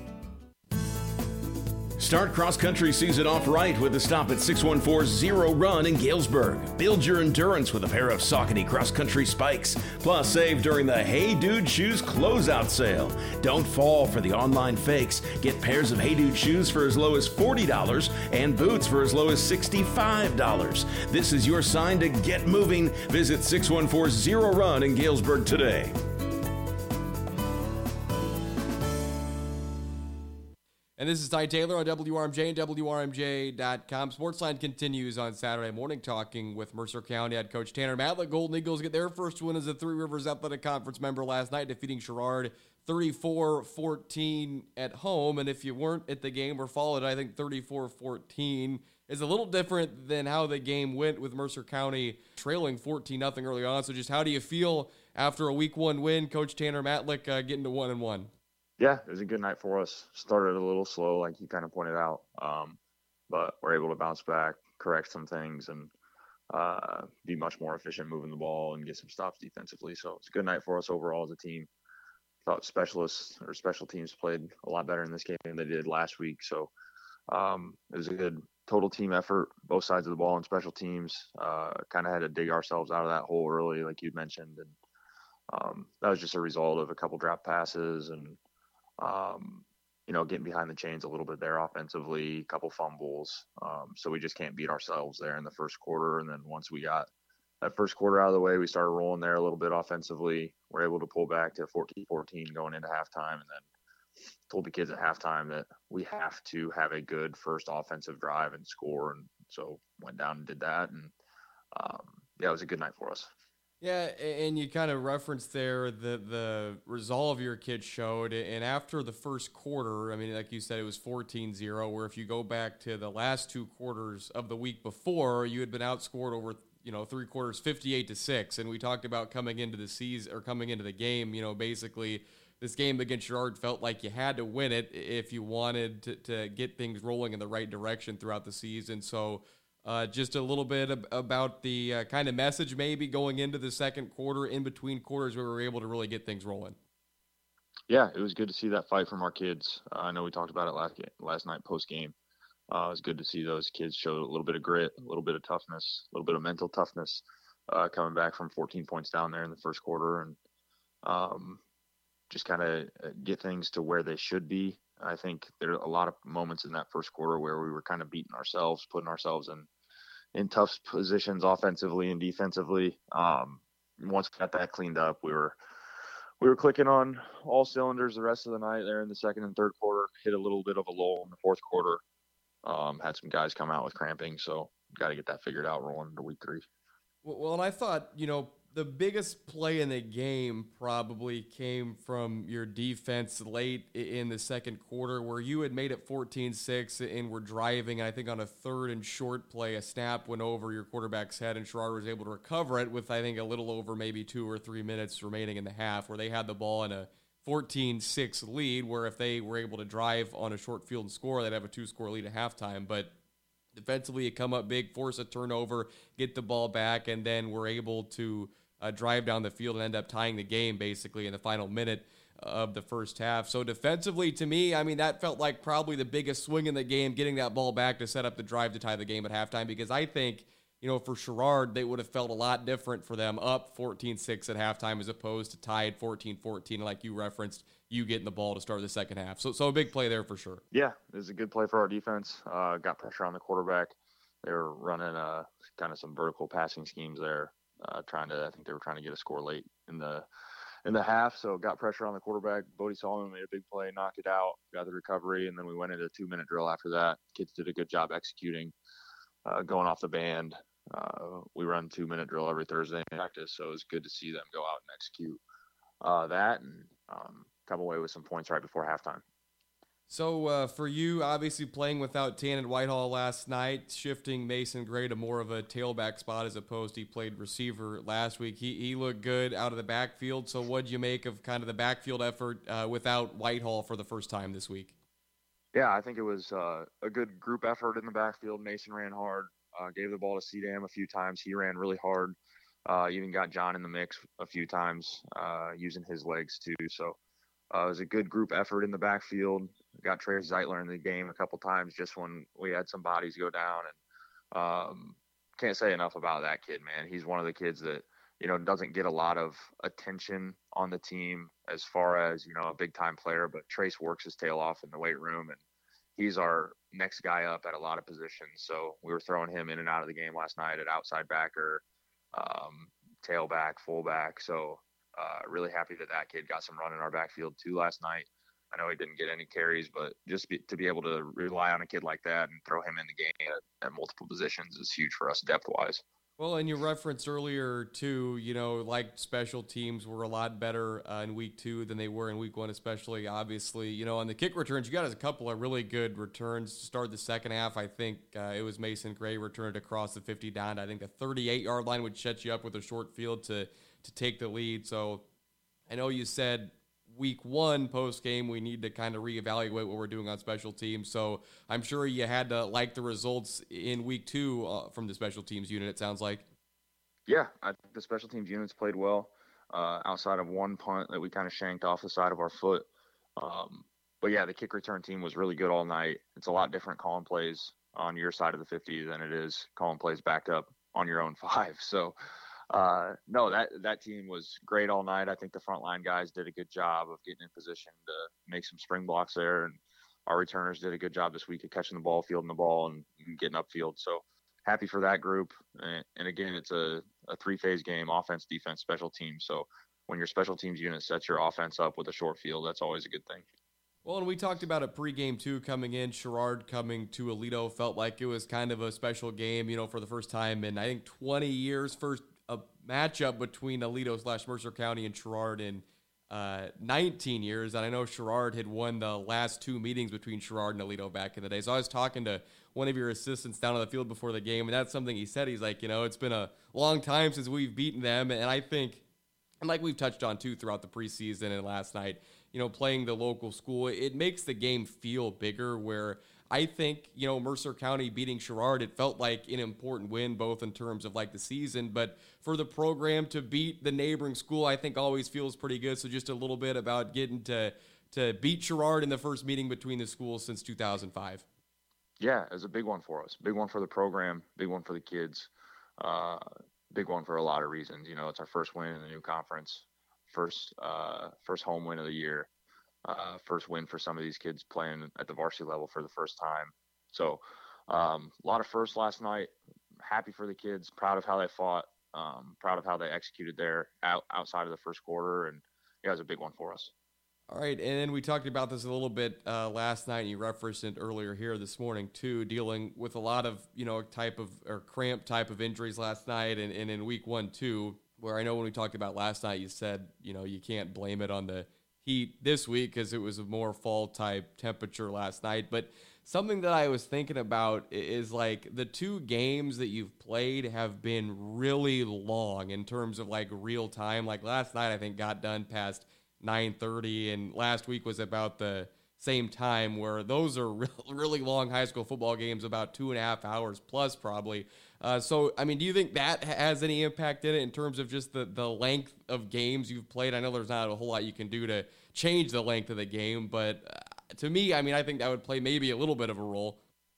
Start cross-country season off right with a stop at six one four Zero Run in Galesburg. Build your endurance with a pair of Saucony cross-country spikes. Plus, save during the Hey Dude Shoes closeout sale. Don't fall for the online fakes. Get pairs of Hey Dude shoes for as low as forty dollars and boots for as low as sixty-five dollars. This is your sign to get moving. Visit six one four Zero Run in Galesburg today. And this is Ty Taylor on W R M J and W R M J dot com. Sportsline continues on Saturday morning, talking with Mercer County head coach Tanner Matlick. Golden Eagles get their first win as a Three Rivers Athletic Conference member last night, defeating Sherrard thirty-four fourteen at home. And if you weren't at the game or followed, I think thirty-four fourteen is a little different than how the game went, with Mercer County trailing fourteen nothing early on. So just how do you feel after a week one win, Coach Tanner Matlick uh, getting to one and one? Yeah, it was a good night for us. Started a little slow, like you kind of pointed out, um, but we're able to bounce back, correct some things, and uh, be much more efficient moving the ball and get some stops defensively. So it's a good night for us overall as a team. Thought specialists or special teams played a lot better in this game than they did last week. So um, it was a good total team effort, both sides of the ball and special teams. Uh, kind of had to dig ourselves out of that hole early, like you mentioned, and um, that was just a result of a couple drop passes and Um, you know, getting behind the chains a little bit there offensively, a couple fumbles. Um, so we just can't beat ourselves there in the first quarter. And then once we got that first quarter out of the way, we started rolling there a little bit offensively. We're able to pull back to fourteen fourteen going into halftime, and then told the kids at halftime that we have to have a good first offensive drive and score. And so went down and did that. And um, yeah, it was a good night for us. Yeah, and you kind of referenced there the the resolve your kids showed, and after the first quarter, I mean, like you said, it was fourteen zero, where if you go back to the last two quarters of the week before, you had been outscored over, you know, three quarters fifty-eight to six, and we talked about coming into the season, or coming into the game, you know, basically this game against Girard felt like you had to win it if you wanted to, to get things rolling in the right direction throughout the season, so... Uh, just a little bit ab- about the uh, kind of message maybe going into the second quarter, in between quarters, where we were able to really get things rolling. Yeah, it was good to see that fight from our kids. Uh, I know we talked about it last game, last night post game. Uh, it was good to see those kids show a little bit of grit, a little bit of toughness, a little bit of mental toughness, uh, coming back from fourteen points down there in the first quarter, and um, just kind of get things to where they should be. I think there are a lot of moments in that first quarter where we were kind of beating ourselves, putting ourselves in in tough positions offensively and defensively. Um, once we got that cleaned up, we were we were clicking on all cylinders the rest of the night there in the second and third quarter. Hit a little bit of a lull in the fourth quarter. Um, had some guys come out with cramping, so got to get that figured out rolling into week three. Well, and I thought, you know, the biggest play in the game probably came from your defense late in the second quarter, where you had made it fourteen six and were driving. I think on a third and short play, a snap went over your quarterback's head, and Girard was able to recover it with, I think, a little over maybe two or three minutes remaining in the half, where they had the ball in a fourteen six lead, where if they were able to drive on a short field and score, they'd have a two-score lead at halftime. But defensively, you come up big, force a turnover, get the ball back, and then we're able to Uh, drive down the field and end up tying the game basically in the final minute of the first half. So defensively, to me, I mean, that felt like probably the biggest swing in the game, getting that ball back to set up the drive to tie the game at halftime, because I think, you know, for Girard, they would have felt a lot different for them up fourteen six at halftime as opposed to tied fourteen fourteen, like you referenced, you getting the ball to start the second half. So, so a big play there for sure. Yeah, it was a good play for our defense. Uh, got pressure on the quarterback. They were running uh, kind of some vertical passing schemes there. Uh, trying to, I think they were trying to get a score late in the in the half, so got pressure on the quarterback. Bodie Solomon made a big play, knocked it out, got the recovery, and then we went into a two-minute drill after that. Kids did a good job executing, uh, going off the band. Uh, we run two-minute drill every Thursday in practice, so it was good to see them go out and execute uh, that and um, come away with some points right before halftime. So uh, for you, obviously playing without Tannen Whitehall last night, shifting Mason Gray to more of a tailback spot as opposed to he played receiver last week. He he looked good out of the backfield. So what'd you make of kind of the backfield effort uh, without Whitehall for the first time this week? Yeah, I think it was uh, a good group effort in the backfield. Mason ran hard, uh, gave the ball to C D M a few times. He ran really hard. Uh, even got John in the mix a few times, uh, using his legs too. So uh, it was a good group effort in the backfield. Got Trey Zeitler in the game a couple times just when we had some bodies go down. And um, can't say enough about that kid, man. He's one of the kids that, you know, doesn't get a lot of attention on the team as far as, you know, a big-time player. But Trace works his tail off in the weight room, and he's our next guy up at a lot of positions. So we were throwing him in and out of the game last night at outside backer, um, tailback, fullback. So uh, really happy that that kid got some run in our backfield too last night. I know he didn't get any carries, but just be, to be able to rely on a kid like that and throw him in the game at, at multiple positions is huge for us depth-wise. Well, and you referenced earlier, too, you know, like special teams were a lot better uh, in week two than they were in week one, especially, obviously. You know, on the kick returns, you got a couple of really good returns to start the second half. I think uh, it was Mason Gray returned across the fifty down to, I think, the thirty-eight-yard line, would set you up with a short field to, to take the lead. So I know you said week one post-game, we need to kind of reevaluate what we're doing on special teams. So I'm sure you had to like the results in week two uh, from the special teams unit, it sounds like. Yeah, I think the special teams units played well uh, outside of one punt that we kind of shanked off the side of our foot. Um, but, yeah, the kick return team was really good all night. It's a lot different calling plays on your side of the fifty than it is calling plays back up on your own five. So, Uh, no, that, that team was great all night. I think the frontline guys did a good job of getting in position to make some spring blocks there. And our returners did a good job this week of catching the ball, fielding the ball, and, and getting upfield. So happy for that group. And, and again, it's a, a three-phase game, offense, defense, special teams. So when your special teams unit sets your offense up with a short field, that's always a good thing. Well, and we talked about it pregame too, coming in, Sherrard coming to Aledo, felt like it was kind of a special game, you know, for the first time in, I think, twenty years, first a matchup between Aledo slash Mercer County and Sherrard in uh, nineteen years. And I know Sherrard had won the last two meetings between Sherrard and Aledo back in the day. So I was talking to one of your assistants down on the field before the game, and that's something he said. He's like, you know, it's been a long time since we've beaten them. And I think, and like we've touched on too throughout the preseason and last night, you know, playing the local school, it makes the game feel bigger, where I think, you know, Mercer County beating Sherrard, it felt like an important win, both in terms of like the season, but for the program to beat the neighboring school, I think always feels pretty good. So just a little bit about getting to, to beat Sherrard in the first meeting between the schools since two thousand five. Yeah, it's a big one for us. Big one for the program, big one for the kids. Uh, big one for a lot of reasons. You know, it's our first win in the new conference. First, uh, first home win of the year, uh, first win for some of these kids playing at the varsity level for the first time. So, um, a lot of firsts last night. Happy for the kids. Proud of how they fought. Um, proud of how they executed there out, outside of the first quarter, and yeah, it was a big one for us. All right, and then we talked about this a little bit uh, last night, and you referenced it earlier here this morning too, dealing with a lot of, you know, type of or cramp type of injuries last night, and, and in week one too. Where I know when we talked about last night, you said, you know, you can't blame it on the heat this week because it was a more fall type temperature last night. But something that I was thinking about is like the two games that you've played have been really long in terms of like real time. Like last night, I think got done past nine thirty, and last week was about the same time, where those are re- really long high school football games, about two and a half hours plus probably. Uh, so, I mean, do you think that has any impact in it in terms of just the, the length of games you've played? I know there's not a whole lot you can do to change the length of the game, but uh, to me, I mean, I think that would play maybe a little bit of a role.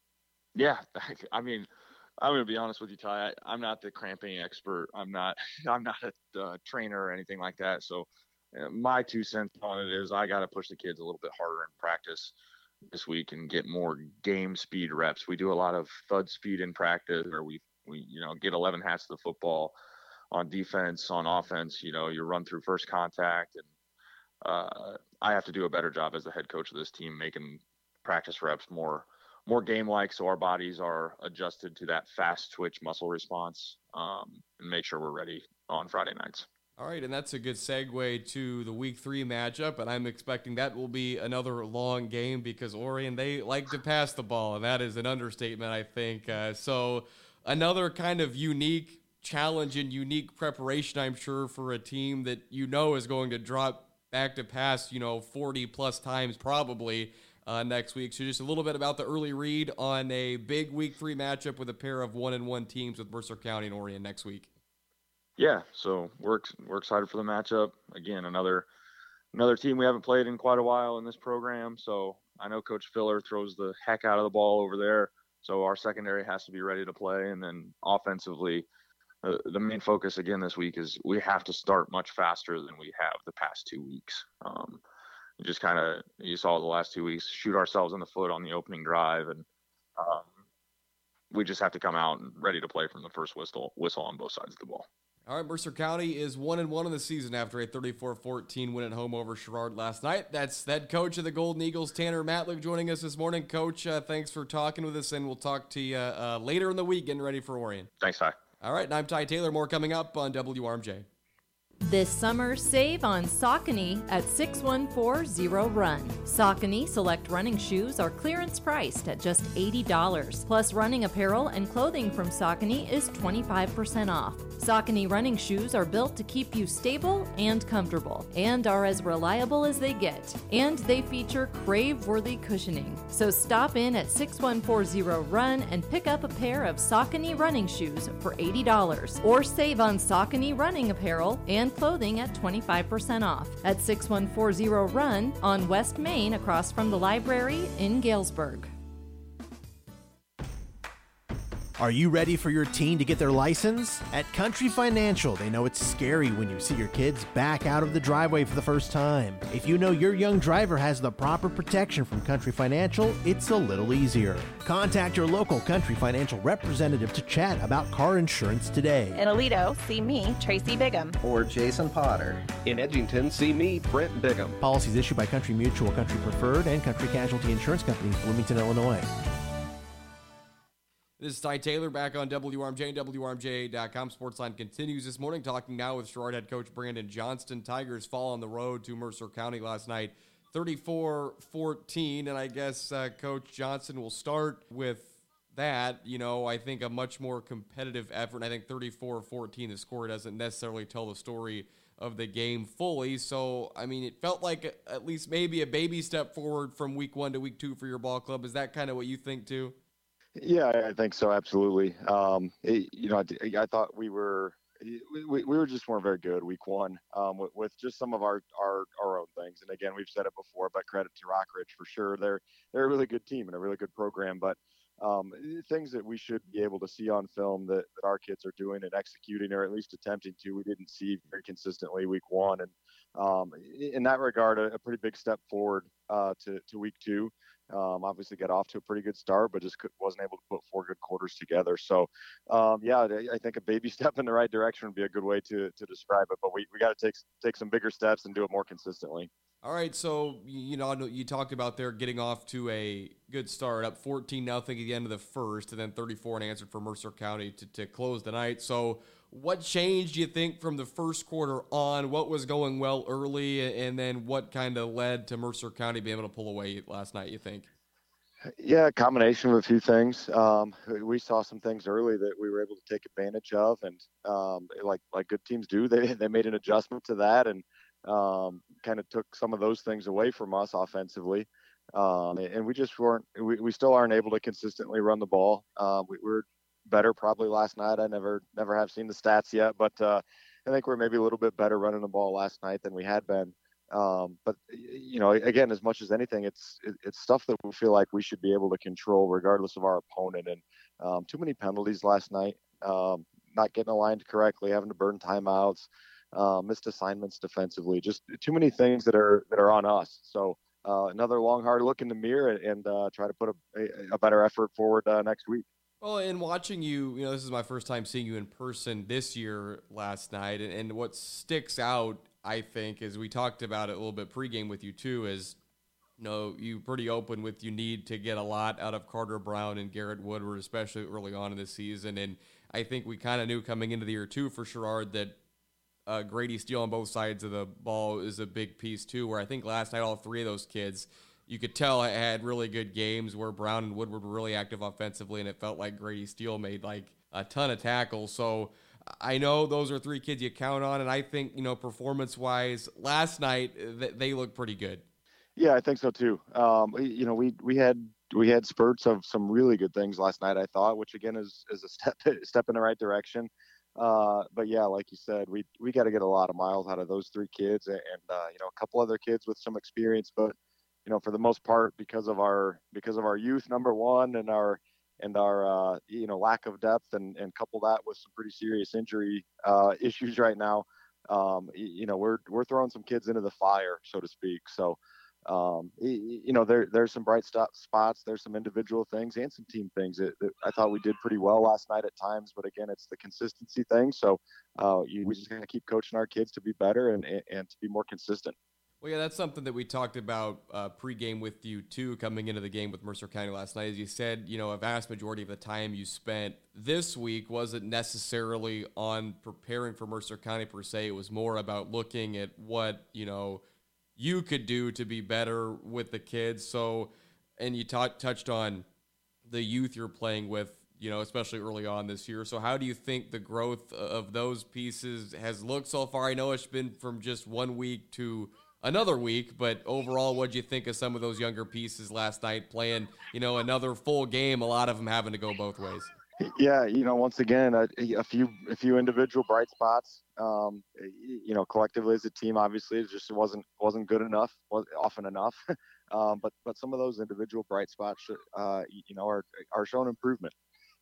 Yeah, I mean, I'm going to be honest with you, Ty. I, I'm not the cramping expert. I'm not. I'm not a uh, trainer or anything like that. So, uh, my two cents on it is I got to push the kids a little bit harder in practice this week and get more game speed reps. We do a lot of thud speed in practice, where we we you know get eleven hats of the football on defense, on offense. You know, you run through first contact, and uh, I have to do a better job as the head coach of this team, making practice reps more more game-like, so our bodies are adjusted to that fast twitch muscle response, um, and make sure we're ready on Friday nights. All right, and that's a good segue to the week three matchup, and I'm expecting that will be another long game because Orion, they like to pass the ball, and that is an understatement, I think. Uh, so another kind of unique challenge and unique preparation, I'm sure, for a team that you know is going to drop back to pass, you know, forty-plus times probably uh, next week. So just a little bit about the early read on a big week three matchup with a pair of one-and-one teams with Mercer County and Orion next week. Yeah, so we're we're excited for the matchup. Again, another another team we haven't played in quite a while in this program. So I know Coach Filler throws the heck out of the ball over there. So our secondary has to be ready to play, and then offensively, uh, the main focus again this week is we have to start much faster than we have the past two weeks. Um, just kind of you saw the last two weeks shoot ourselves in the foot on the opening drive, and um, we just have to come out and ready to play from the first whistle whistle on both sides of the ball. All right, Mercer County is one and one in the season after a thirty-four fourteen win at home over Sherrard last night. That's head coach of the Golden Eagles, Tanner Matlick, joining us this morning. Coach, uh, thanks for talking with us, and we'll talk to you uh, later in the week, getting ready for Orion. Thanks, Ty. All right, and I'm Ty Taylor. More coming up on W R M J. This summer, save on Saucony at six one four zero Run. Saucony Select running shoes are clearance priced at just eighty dollars. Plus, running apparel and clothing from Saucony is twenty-five percent off. Saucony running shoes are built to keep you stable and comfortable and are as reliable as they get. And they feature Crave-worthy cushioning. So stop in at six one four zero Run and pick up a pair of Saucony running shoes for eighty dollars. Or save on Saucony running apparel and clothing at twenty-five percent off at six one four zero Run on West Main across from the library in Galesburg. Are you ready for your teen to get their license? At Country Financial, they know it's scary when you see your kids back out of the driveway for the first time. If you know your young driver has the proper protection from Country Financial, it's a little easier. Contact your local Country Financial representative to chat about car insurance today. In Aledo, see me, Tracy Bigham. Or Jason Potter. In Edgington, see me, Brent Bigham. Policies issued by Country Mutual, Country Preferred, and Country Casualty Insurance Companies, Bloomington, Illinois. This is Ty Taylor back on W R M J and W R M J dot com. Sportsline continues this morning, talking now with Sherrard head coach Brandon Johnston. Tigers fall on the road to Mercer County last night, thirty-four fourteen. And I guess uh, Coach Johnston will start with that. You know, I think a much more competitive effort. And I think thirty-four fourteen, the score doesn't necessarily tell the story of the game fully. So, I mean, it felt like a, at least maybe a baby step forward from week one to week two for your ball club. Is that kind of what you think too? Yeah, I think so. Absolutely. Um, it, you know, I, I thought we were, we, we were just weren't very good week one um, with, with just some of our, our, our own things. And again, we've said it before, but credit to Rockridge for sure. They're, they're a really good team and a really good program, but um, things that we should be able to see on film that, that our kids are doing and executing, or at least attempting to, we didn't see very consistently week one. And um, in that regard, a, a pretty big step forward uh, to, to week two. Um, obviously got off to a pretty good start, but just could, wasn't able to put four good quarters together. So, um, yeah, I think a baby step in the right direction would be a good way to to describe it. But we, we got to take take some bigger steps and do it more consistently. All right, so you know you talked about there getting off to a good start, up fourteen nothing at the end of the first, and then thirty-four unanswered for Mercer County to, to close the night. So what changed, do you think, from the first quarter on? What was going well early, and then what kind of led to Mercer County being able to pull away last night, you think? Yeah, a combination of a few things. Um, we saw some things early that we were able to take advantage of, and um, like like good teams do, they they made an adjustment to that and um, kind of took some of those things away from us offensively. Um, and we just weren't, we, we still aren't able to consistently run the ball. Uh, we were better probably last night. I never, never have seen the stats yet, but uh, I think we're maybe a little bit better running the ball last night than we had been. Um, but you know, again, as much as anything, it's, it, it's stuff that we feel like we should be able to control regardless of our opponent. And um, too many penalties last night, um, not getting aligned correctly, having to burn timeouts, uh, missed assignments defensively, just too many things that are, that are on us. So uh, another long, hard look in the mirror and, and uh, try to put a, a better effort forward uh, next week. Well, and watching you, you know, this is my first time seeing you in person this year last night. And, and what sticks out, I think, as we talked about it a little bit pregame with you too, is, you know, you pretty open with you need to get a lot out of Carter Brown and Garrett Woodward, especially early on in the season. And I think we kind of knew coming into the year too for Sherrard that uh, Grady Steele on both sides of the ball is a big piece too, where I think last night all three of those kids, you could tell had really good games where Brown and Woodward were really active offensively, and it felt like Grady Steele made like a ton of tackles. So I know those are three kids you count on, and I think, you know, performance-wise, last night they look pretty good. Yeah, I think so too. Um, you know, we we had we had spurts of some really good things last night, I thought, which again is is a step step in the right direction. Uh, but yeah, like you said, we we got to get a lot of miles out of those three kids, and, and uh, you know, a couple other kids with some experience, but you know, for the most part, because of our because of our youth, number one, and our and our uh, you know, lack of depth, and, and couple that with some pretty serious injury uh, issues right now, um, you know, we're we're throwing some kids into the fire, so to speak. So, um, you know, there there's some bright spots, there's some individual things and some team things that, that I thought we did pretty well last night at times. But again, it's the consistency thing. So uh, you, we just got to keep coaching our kids to be better and and to be more consistent. Well, yeah, that's something that we talked about uh, pregame with you, too, coming into the game with Mercer County last night. As you said, you know, a vast majority of the time you spent this week wasn't necessarily on preparing for Mercer County per se. It was more about looking at what, you know, you could do to be better with the kids. So, and you t- touched on the youth you're playing with, you know, especially early on this year. So how do you think the growth of those pieces has looked so far? I know it's been from just one week to another week, but overall, what'd you think of some of those younger pieces last night playing, you know, another full game, a lot of them having to go both ways? Yeah, you know, once again, a, a few a few individual bright spots. Um, you know, collectively as a team, obviously, it just wasn't wasn't good enough, wasn't often enough. um, but but some of those individual bright spots, uh, you know, are are showing improvement.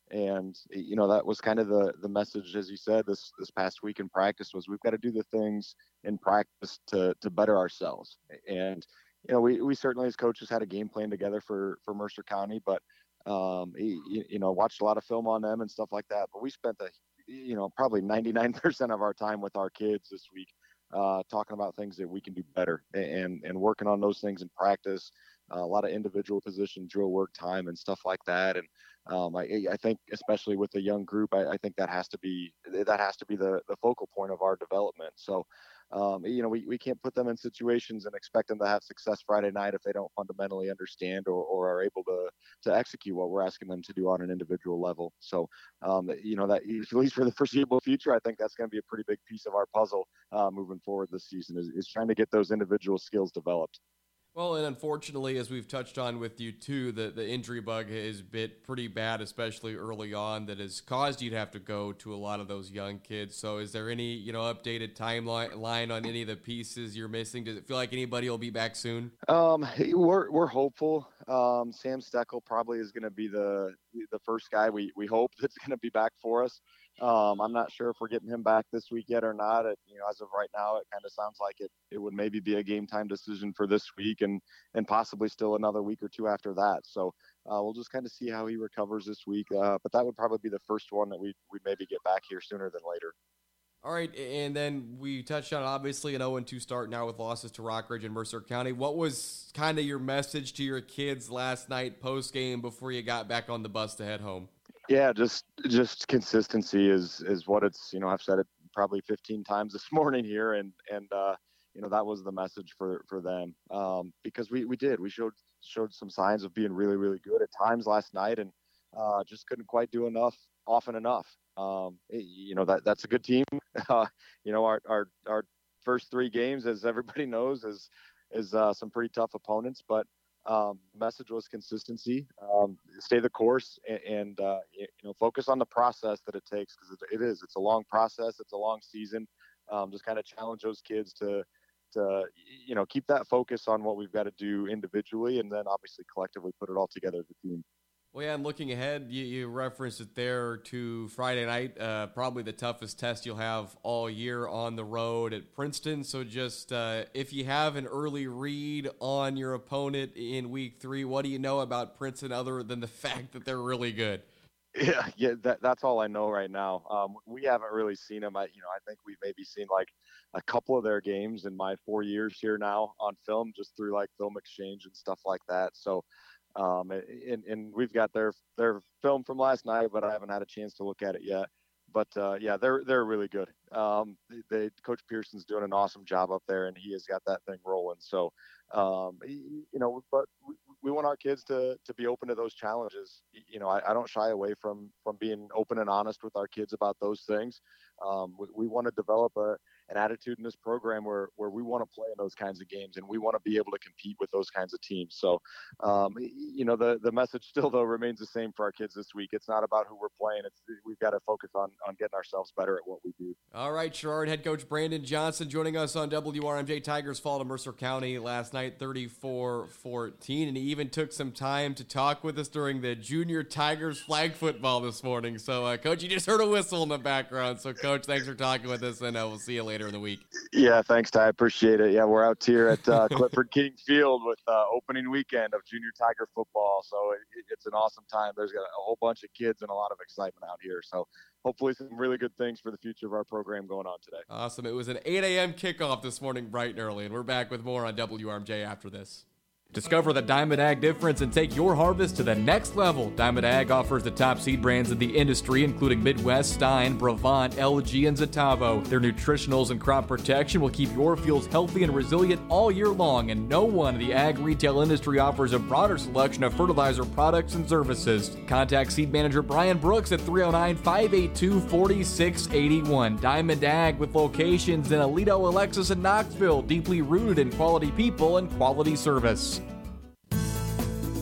And, you know, that was kind of the, the message, as you said, this, this past week in practice was we've got to do the things in practice to, to better ourselves. And, you know, we, we certainly as coaches had a game plan together for, for Mercer County, but, um, you, you know, watched a lot of film on them and stuff like that. But we spent the, you know, probably ninety-nine percent of our time with our kids this week, uh, talking about things that we can do better and, and working on those things in practice, uh, a lot of individual position drill work time and stuff like that. And, um, I, I think especially with the young group, I, I think that has to be, that has to be the, the focal point of our development. So, Um, you know, we, we can't put them in situations and expect them to have success Friday night if they don't fundamentally understand or, or are able to, to execute what we're asking them to do on an individual level. So, um, you know, that at least for the foreseeable future, I think that's going to be a pretty big piece of our puzzle uh, moving forward this season is, is trying to get those individual skills developed. Well, and unfortunately, as we've touched on with you too, the, the injury bug has bit pretty bad, especially early on, that has caused you to have to go to a lot of those young kids. So is there any, you know, updated timeline line on any of the pieces you're missing? Does it feel like anybody will be back soon? Um, we're, we're hopeful. Um, Sam Steckel probably is going to be the, the first guy we, we hope that's going to be back for us. Um, I'm not sure if we're getting him back this week yet or not. It, you know, as of right now, it kind of sounds like it, it would maybe be a game time decision for this week and, and possibly still another week or two after that. So uh, we'll just kind of see how he recovers this week. Uh, but that would probably be the first one that we we maybe get back here sooner than later. All right, and then we touched on obviously an oh and two start now with losses to Rockridge and Mercer County. What was kind of your message to your kids last night post game before you got back on the bus to head home? Yeah, just just consistency is is what it's, you know, I've said it probably fifteen times this morning here, and and uh, you know, that was the message for for them um, because we we did we showed showed some signs of being really really good at times last night, and uh, just couldn't quite do enough often enough. Um, you know, that that's a good team. Uh, you know, our our our first three games, as everybody knows, is is uh, some pretty tough opponents, but. Um, the message was consistency, um, stay the course, and, and uh, you know, focus on the process that it takes, because it, it is. It's a long process. It's a long season. Um, just kind of challenge those kids to, to, you know, keep that focus on what we've got to do individually, and then obviously collectively put it all together as a team. Well, yeah, and looking ahead, you, you referenced it there to Friday night, uh, probably the toughest test you'll have all year on the road at Princeton. So just uh, if you have an early read on your opponent in week three, what do you know about Princeton other than the fact that they're really good? Yeah, yeah, that, that's all I know right now. Um, we haven't really seen them. I, you know, I think we've maybe seen like a couple of their games in my four years here now on film, just through like film exchange and stuff like that. So, Um, and, and we've got their, their film from last night, but I haven't had a chance to look at it yet. But, uh, yeah, they're, they're really good. Um, they, they, Coach Pearson's doing an awesome job up there, and he has got that thing rolling. So, um, you know, but we, we want our kids to, to be open to those challenges. You know, I, I don't shy away from, from being open and honest with our kids about those things. Um, we, we want to develop a, an attitude in this program where, where we want to play in those kinds of games, and we want to be able to compete with those kinds of teams. So, um, you know, the, the message still, though, remains the same for our kids this week. It's not about who we're playing. It's, we've got to focus on, on getting ourselves better at what we do. All right, Sherrard head coach Brandon Johnson joining us on W R M J. Tigers fall to Mercer County last night, thirty-four fourteen, and he even took some time to talk with us during the Junior Tigers flag football this morning. So, uh, Coach, you just heard a whistle in the background. So, Coach, thanks for talking with us, and uh, we'll see you later in the week. Yeah, thanks, Ty. I appreciate it. Yeah, we're out here at uh, Clifford King Field with uh, opening weekend of Junior Tiger football. So it, it's an awesome time. There's a whole bunch of kids and a lot of excitement out here. So hopefully some really good things for the future of our program going on today. Awesome. It was an eight a.m. kickoff this morning, bright and early, and we're back with more on W R M J after this. Discover the Diamond Ag difference and take your harvest to the next level. Diamond Ag offers the top seed brands in the industry, including Midwest, Stein, Brevant, L G, and Zetavo. Their nutritionals and crop protection will keep your fields healthy and resilient all year long, and no one in the ag retail industry offers a broader selection of fertilizer products and services. Contact Seed Manager Brian Brooks at three oh nine, five eight two, four six eight one. Diamond Ag, with locations in Aledo, Alexis, and Knoxville, deeply rooted in quality people and quality service.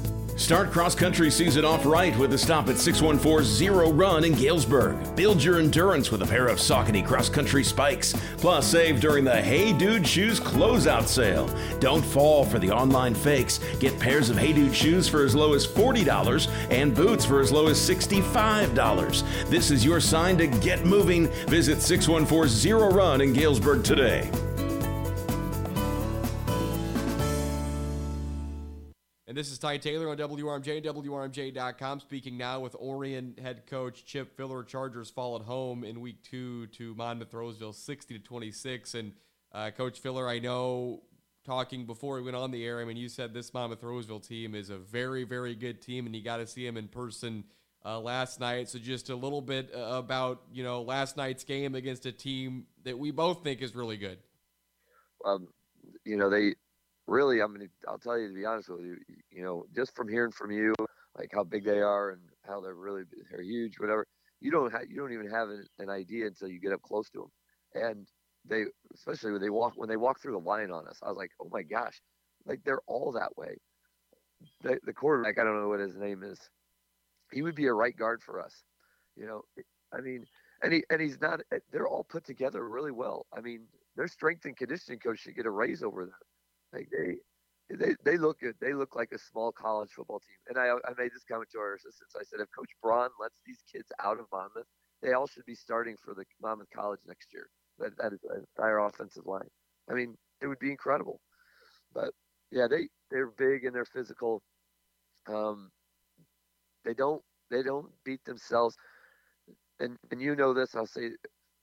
Start cross-country season off right with a stop at six one four Zero Run in Galesburg. Build your endurance with a pair of Saucony cross-country spikes. Plus, save during the Hey Dude Shoes closeout sale. Don't fall for the online fakes. Get pairs of Hey Dude shoes for as low as forty dollars and boots for as low as sixty-five dollars. This is your sign to get moving. Visit six one four Zero Run in Galesburg today. And this is Ty Taylor on W R M J, W R M J dot com, speaking now with Orion head coach Chip Filler. Chargers fall at home in week two to Monmouth-Roseville, sixty to twenty-six. And uh, Coach Filler, I know talking before we went on the air, I mean, you said this Monmouth-Roseville team is a very, very good team, and you got to see them in person uh, last night. So just a little bit about, you know, last night's game against a team that we both think is really good. Um, you know, they really, I mean, I'll tell you, to be honest with you, you know, just from hearing from you, like how big they are and how they're really, they're huge, whatever, you don't have, you don't even have an, an idea until you get up close to them. And they, especially when they walk, when they walk through the line on us, I was like, oh my gosh, like they're all that way. The, the quarterback, I don't know what his name is. He would be a right guard for us. You know, I mean, and he, and he's not, they're all put together really well. I mean, their strength and conditioning coach should get a raise over there. Like they, they, they look good. They look like a small college football team. And I, I made this comment to our assistants. I said, if Coach Braun lets these kids out of Monmouth, they all should be starting for the Monmouth College next year. That, that is an entire offensive line. I mean, it would be incredible. But yeah, they, they're big and they're physical. Um, they don't, they don't beat themselves. And, and you know this, I'll say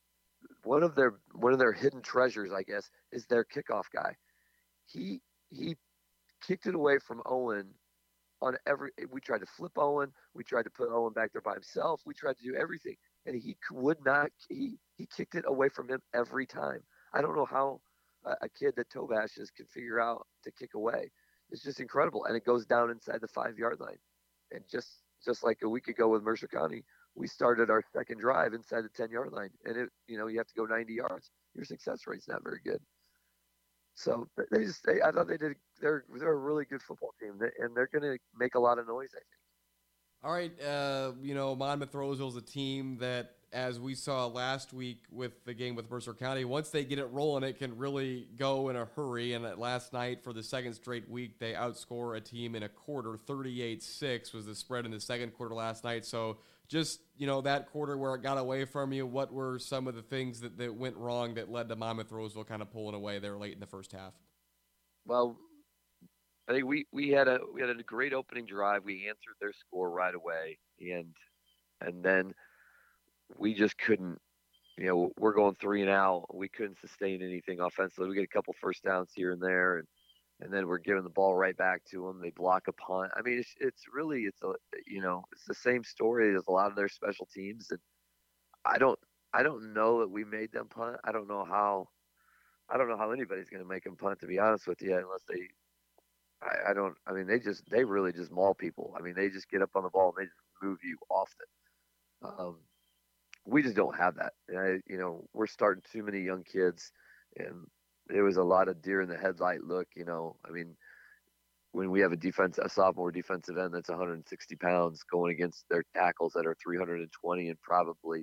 one of their, one of their hidden treasures, I guess, is their kickoff guy. He he kicked it away from Owen on every. We tried to flip Owen. We tried to put Owen back there by himself. We tried to do everything, and he would not. He he kicked it away from him every time. I don't know how a, a kid that toe bashes can figure out to kick away. It's just incredible, and it goes down inside the five-yard line. And just just like a week ago with Mercer County, we started our second drive inside the ten-yard line, and it you know you have to go ninety yards. Your success rate's not very good. So they just, they, I thought they did, they're, they're a really good football team, and they're going to make a lot of noise, I think. All right. Uh, you know, Monmouth-Roseville is a team that, as we saw last week with the game with Mercer County, once they get it rolling, it can really go in a hurry. And last night, for the second straight week, they outscore a team in a quarter. thirty-eight six was the spread in the second quarter last night. So just, you know, that quarter where it got away from you, what were some of the things that, that went wrong that led to Monmouth-Roseville kind of pulling away there late in the first half? Well, I think we, we had a we had a great opening drive. We answered their score right away, and and then we just couldn't. You know, we're going three and out. We couldn't sustain anything offensively. We get a couple first downs here and there, and and then we're giving the ball right back to them. They block a punt. I mean, it's, it's really, it's a, you know, it's the same story as a lot of their special teams. And I don't, I don't know that we made them punt. I don't know how, I don't know how anybody's going to make them punt, to be honest with you, unless they, I, I don't, I mean, they just, they really just maul people. I mean, they just get up on the ball and they just move you off it. Um, we just don't have that. And I, you know, we're starting too many young kids, and it was a lot of deer in the headlight look, you know. I mean, when we have a defense, a sophomore defensive end that's one hundred sixty pounds going against their tackles that are three hundred twenty and probably,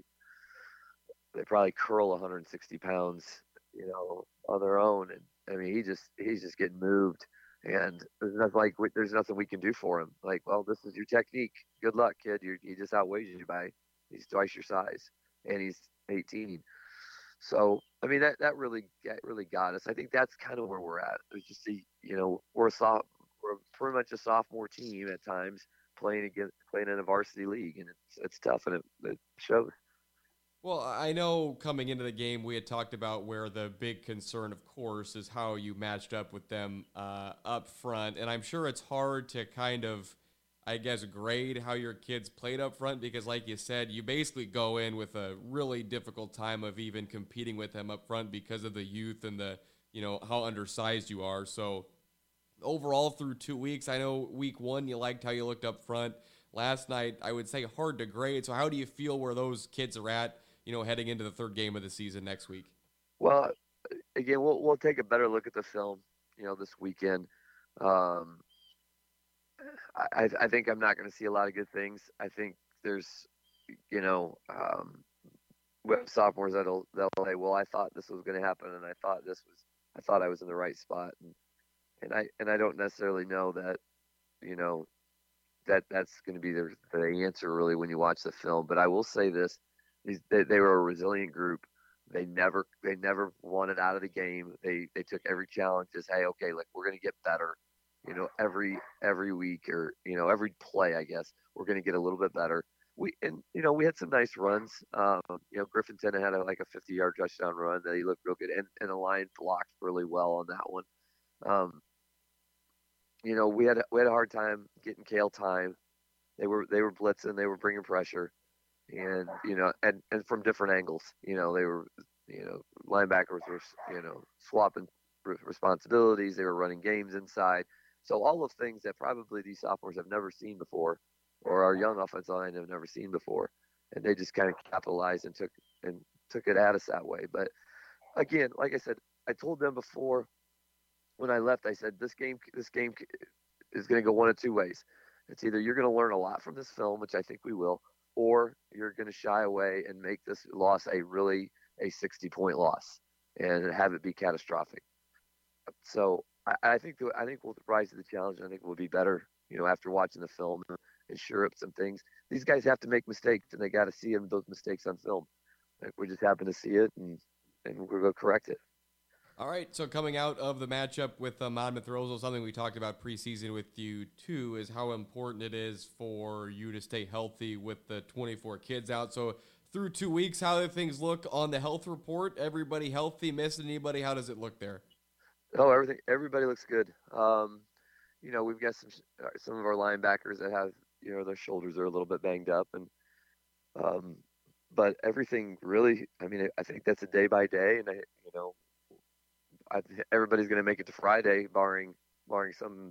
they probably curl one hundred sixty pounds, you know, on their own. And I mean, he just, he's just getting moved, and there's nothing like, there's nothing we can do for him. Like, well, this is your technique. Good luck, kid. You're, he just outweighs you by, he's twice your size, and he's eighteen. So, I mean, that, that really that really got us. I think that's kind of where we're at. It's just the, you know, we're a soft, we're pretty much a sophomore team at times playing against playing in a varsity league, and it's it's tough, and it, it shows. Well, I know coming into the game we had talked about where the big concern, of course, is how you matched up with them uh, up front, and I'm sure it's hard to kind of, I guess, grade how your kids played up front because, like you said, you basically go in with a really difficult time of even competing with them up front because of the youth and the, you know, how undersized you are. So overall through two weeks, I know week one you liked how you looked up front. Last night, I would say hard to grade. So how do you feel where those kids are at, you know, heading into the third game of the season next week? Well, again, we'll we'll take a better look at the film, you know, this weekend. Um, I, I think I'm not going to see a lot of good things. I think there's, you know, um, sophomores that'll they'll say, well, I thought this was going to happen, and I thought this was, I thought I was in the right spot, and and I and I don't necessarily know that, you know, that that's going to be the the answer really when you watch the film. But I will say this: these they, they were a resilient group. They never they never wanted out of the game. They they took every challenge as, hey, okay, like we're going to get better. You know, every every week or you know every play, I guess we're going to get a little bit better. We and you know we had some nice runs. Um, you know, Griffin Tennant had a, like a fifty-yard touchdown run that he looked real good, and, and the line blocked really well on that one. Um, you know, we had we had a hard time getting Kale time. They were they were blitzing, they were bringing pressure, and you know, and, and from different angles. You know, they were you know linebackers were you know swapping responsibilities. They were running games inside. So all of things that probably these sophomores have never seen before, or our young offensive line have never seen before, and they just kind of capitalized and took and took it at us that way. But again, like I said, I told them before when I left, I said this game this game is going to go one of two ways. It's either you're going to learn a lot from this film, which I think we will, or you're going to shy away and make this loss a really a sixty point loss and have it be catastrophic. So I, I think the, I think we'll rise to the challenge. And I think we'll be better, you know, after watching the film and sure up some things. These guys have to make mistakes, and they got to see them, those mistakes on film. Like we just happen to see it, and and we're going to correct it. All right, so coming out of the matchup with uh, Monmouth Roseville, something we talked about preseason with you too is how important it is for you to stay healthy with the twenty-four kids out. So through two weeks, how do things look on the health report? Everybody healthy? Missing anybody? How does it look there? Oh, everything. Everybody looks good. Um, you know, we've got some some of our linebackers that have you know their shoulders are a little bit banged up, and um, but everything really. I mean, I think that's a day by day, and I you know. I, everybody's going to make it to Friday, barring barring some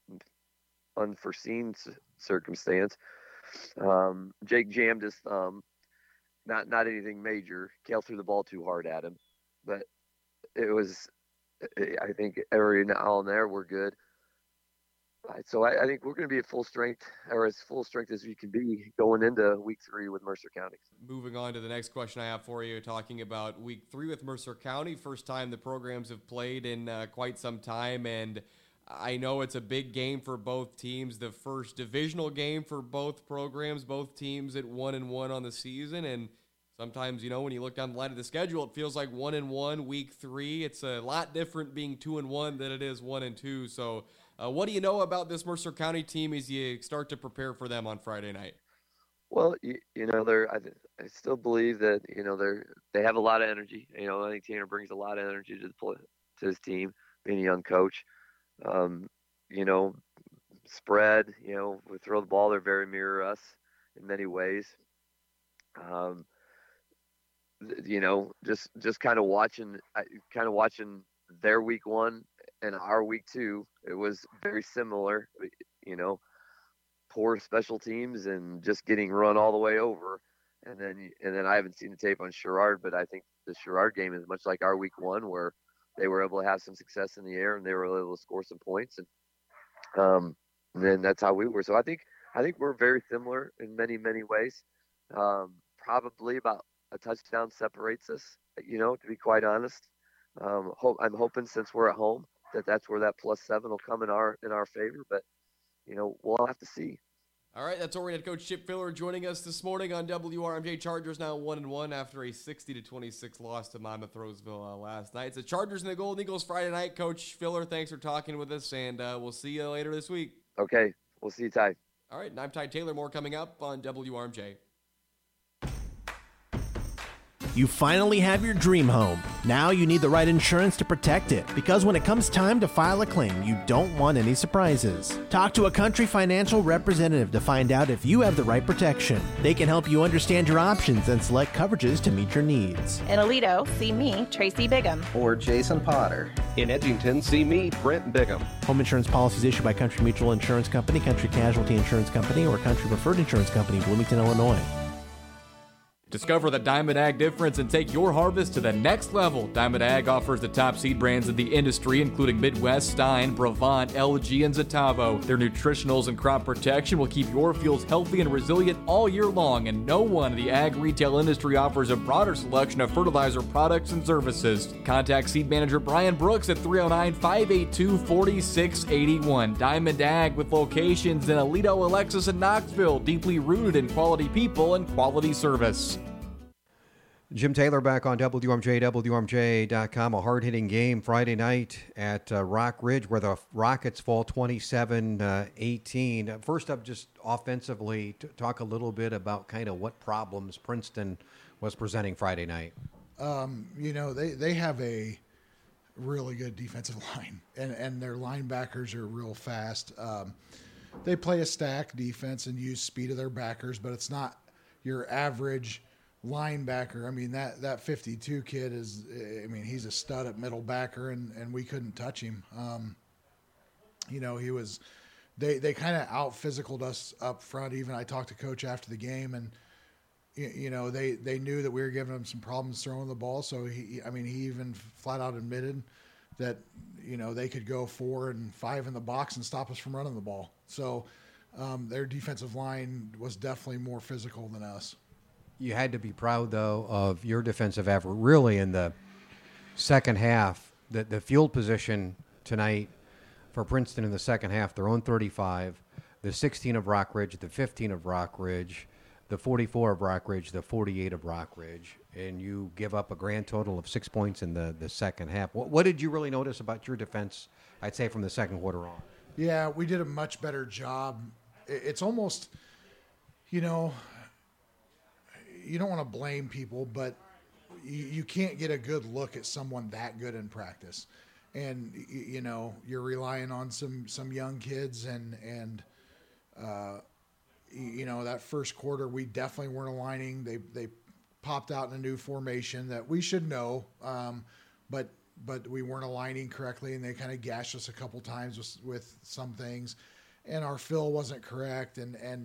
unforeseen c- circumstance. Um, Jake jammed his thumb, not not anything major. Kale threw the ball too hard at him, but it was. I think every now and there we're good. So I, I think we're going to be at full strength, or as full strength as we can be going into week three with Mercer County. Moving on to the next question I have for you, talking about week three with Mercer County. First time the programs have played in uh, quite some time, and I know it's a big game for both teams. The first divisional game for both programs, both teams at one and one on the season, and sometimes, you know, when you look down the line of the schedule, it feels like one and one week three. It's a lot different being two and one than it is one and two. So, uh, what do you know about this Mercer County team as you start to prepare for them on Friday night? Well, you, you know, they're. I, I still believe that you know they're they have a lot of energy. You know, I think Tanner brings a lot of energy to the play, to his team, being a young coach. Um, you know, spread. You know, we throw the ball. They're very mirror us in many ways. Um, you know, just just kind of watching, kind of watching their week one and our week two. It was very similar. You know, poor special teams and just getting run all the way over. And then and then I haven't seen the tape on Sherrard, but I think the Sherrard game is much like our week one, where they were able to have some success in the air and they were able to score some points. And um, and then that's how we were. So I think I think we're very similar in many many ways. Um, probably about a touchdown separates us, you know, to be quite honest. Um, hope, I'm hoping since we're at home that that's where that plus seven will come in our in our favor. But, you know, we'll have to see. All right, that's Oriented coach Chip Filler joining us this morning on W R M J. Chargers now one and one after a sixty to twenty-six loss to Monmouth Roseville uh, last night. It's the Chargers and the Golden Eagles Friday night. Coach Filler, thanks for talking with us, and uh, we'll see you later this week. Okay, we'll see you, Ty. All right, and I'm Ty Taylor. More coming up on W R M J. You finally have your dream home. Now you need the right insurance to protect it, because when it comes time to file a claim, you don't want any surprises. Talk to a Country Financial representative to find out if you have the right protection. They can help you understand your options and select coverages to meet your needs. In Aledo, see me, Tracy Bigham. Or Jason Potter. In Edgington, see me, Brent Bigham. Home insurance policies issued by Country Mutual Insurance Company, Country Casualty Insurance Company, or Country Preferred Insurance Company, Bloomington, Illinois. Discover the Diamond Ag difference and take your harvest to the next level. Diamond Ag offers the top seed brands in the industry, including Midwest, Stein, Brevant, L G, and Zetavo. Their nutritionals and crop protection will keep your fields healthy and resilient all year long, and no one in the ag retail industry offers a broader selection of fertilizer products and services. Contact Seed Manager Brian Brooks at three oh nine, five eight two, four six eight one. Diamond Ag with locations in Aledo, Alexis, and Knoxville, deeply rooted in quality people and quality service. Jim Taylor back on W M J, W M J dot com. A hard-hitting game Friday night at uh, Rock Ridge where the Rockets fall twenty-seven eighteen. Uh, First up, just offensively, to talk a little bit about kind of what problems Princeton was presenting Friday night. Um, you know, they, they have a really good defensive line, and, and their linebackers are real fast. Um, they play a stack defense and use speed of their backers, but it's not your average linebacker. I mean, that, that fifty-two kid is, I mean, he's a stud at middle backer, and, and we couldn't touch him. Um, you know, he was, they, they kind of out physicaled us up front. Even I talked to coach after the game, and, you, you know, they, they knew that we were giving them some problems throwing the ball. So he, I mean, he even flat out admitted that, you know, they could go four and five in the box and stop us from running the ball. So um, their defensive line was definitely more physical than us. You had to be proud, though, of your defensive effort. Really, in the second half, the, the field position tonight for Princeton in the second half, their own thirty-five, the sixteen of Rock Ridge, the fifteen of Rock Ridge, the forty-four of Rock Ridge, the forty-eight of Rock Ridge, and you give up a grand total of six points in the, the second half. What, what did you really notice about your defense, I'd say, from the second quarter on? Yeah, we did a much better job. It's almost, you know, you don't want to blame people, but you, you can't get a good look at someone that good in practice. And, you know, you're relying on some, some young kids and, and, uh, you know, that first quarter, we definitely weren't aligning. They, they popped out in a new formation that we should know. Um, but, but we weren't aligning correctly, and they kind of gashed us a couple times with, with some things, and our fill wasn't correct. And, and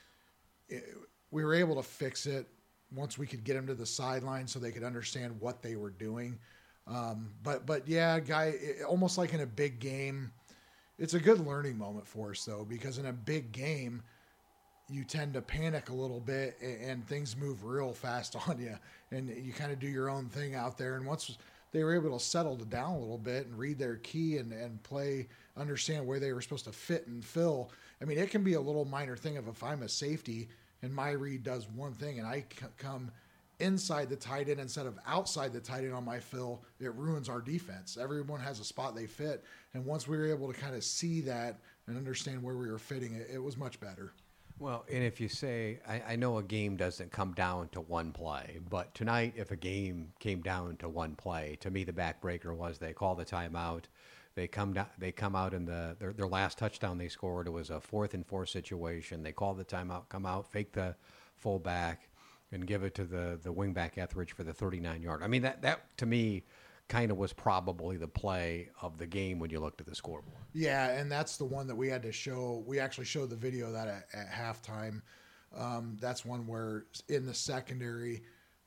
it, we were able to fix it once we could get them to the sideline so they could understand what they were doing. Um, but, but yeah, guy, it, almost like in a big game, it's a good learning moment for us though, because in a big game, you tend to panic a little bit and, and things move real fast on you, and you kind of do your own thing out there. And once they were able to settle down a little bit and read their key and, and play, understand where they were supposed to fit and fill. I mean, it can be a little minor thing of if I'm a safety and my read does one thing and I c- come inside the tight end instead of outside the tight end on my fill, it ruins our defense. Everyone has a spot they fit. And once we were able to kind of see that and understand where we were fitting, it, it was much better. Well, and if you say, I, I know a game doesn't come down to one play, but tonight, if a game came down to one play, to me the backbreaker was they call the timeout. They come down. They come out in the their, their last touchdown they scored. It was a fourth and four situation. They call the timeout, come out, fake the fullback, and give it to the the wingback Etheridge for the thirty-nine yard. I mean, that that to me kind of was probably the play of the game when you looked at the scoreboard. Yeah, and that's the one that we had to show. We actually showed the video of that at, at halftime. Um, that's one where in the secondary,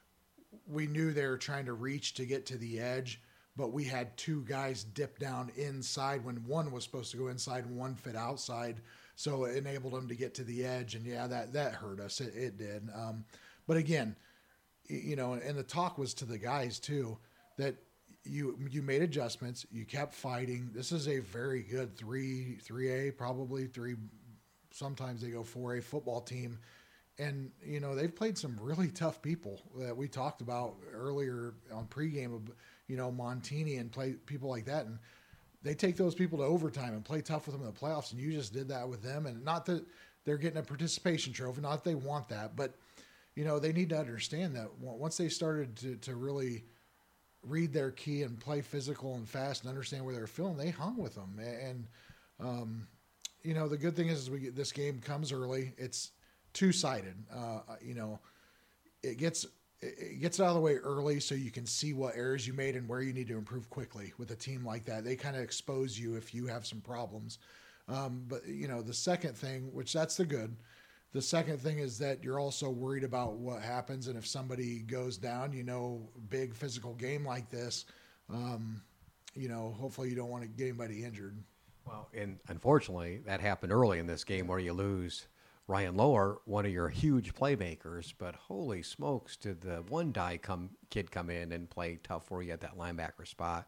we knew they were trying to reach to get to the edge, but we had two guys dip down inside when one was supposed to go inside and one fit outside. So it enabled them to get to the edge. And yeah, that, that hurt us. It, it did. Um, but again, you know, and the talk was to the guys too, that you, you made adjustments, you kept fighting. This is a very good three, three A, probably three. Sometimes they go four A football team. And, you know, they've played some really tough people that we talked about earlier on pregame, you know, Montini and play people like that. And they take those people to overtime and play tough with them in the playoffs. And you just did that with them. And not that they're getting a participation trophy, not that they want that, but, you know, they need to understand that once they started to, to really read their key and play physical and fast and understand where they're feeling, they hung with them. And, um, you know, the good thing is, is we get, this game comes early. It's two-sided. Uh, you know, it gets it gets it out of the way early so you can see what errors you made and where you need to improve quickly with a team like that. They kind of expose you if you have some problems. Um, but, you know, the second thing, which that's the good, the second thing is that you're also worried about what happens. And if somebody goes down, you know, big physical game like this, um, you know, hopefully you don't want to get anybody injured. Well, and unfortunately, that happened early in this game where you lose Ryan Lower, one of your huge playmakers. But holy smokes, did the one die come kid come in and play tough for you at that linebacker spot?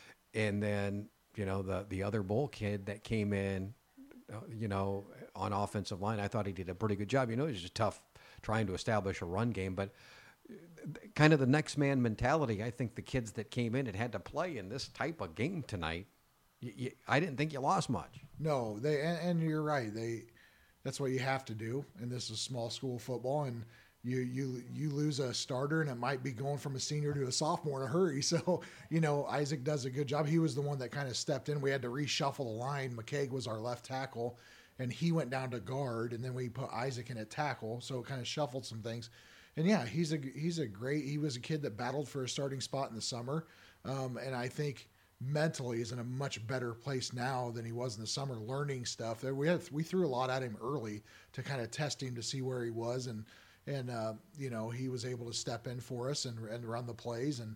And then, you know, the the other Bull kid that came in, uh, you know, on offensive line, I thought he did a pretty good job. You know, it was just tough trying to establish a run game, but kind of the next man mentality. I think the kids that came in and had to play in this type of game tonight, you, you, I didn't think you lost much. No, they and, and you're right. They that's what you have to do, and this is small school football, and you you you lose a starter, and it might be going from a senior to a sophomore in a hurry. So, you know, Isaac does a good job. He was the one that kind of stepped in. We had to reshuffle the line. McCaig was our left tackle, and he went down to guard, and then we put Isaac in at tackle, so it kind of shuffled some things. And yeah, he's a he's a great. He was a kid that battled for a starting spot in the summer, um, and I think mentally is in a much better place now than he was in the summer, learning stuff. There we had we threw a lot at him early to kind of test him to see where he was, and and uh, you know, he was able to step in for us and and run the plays. And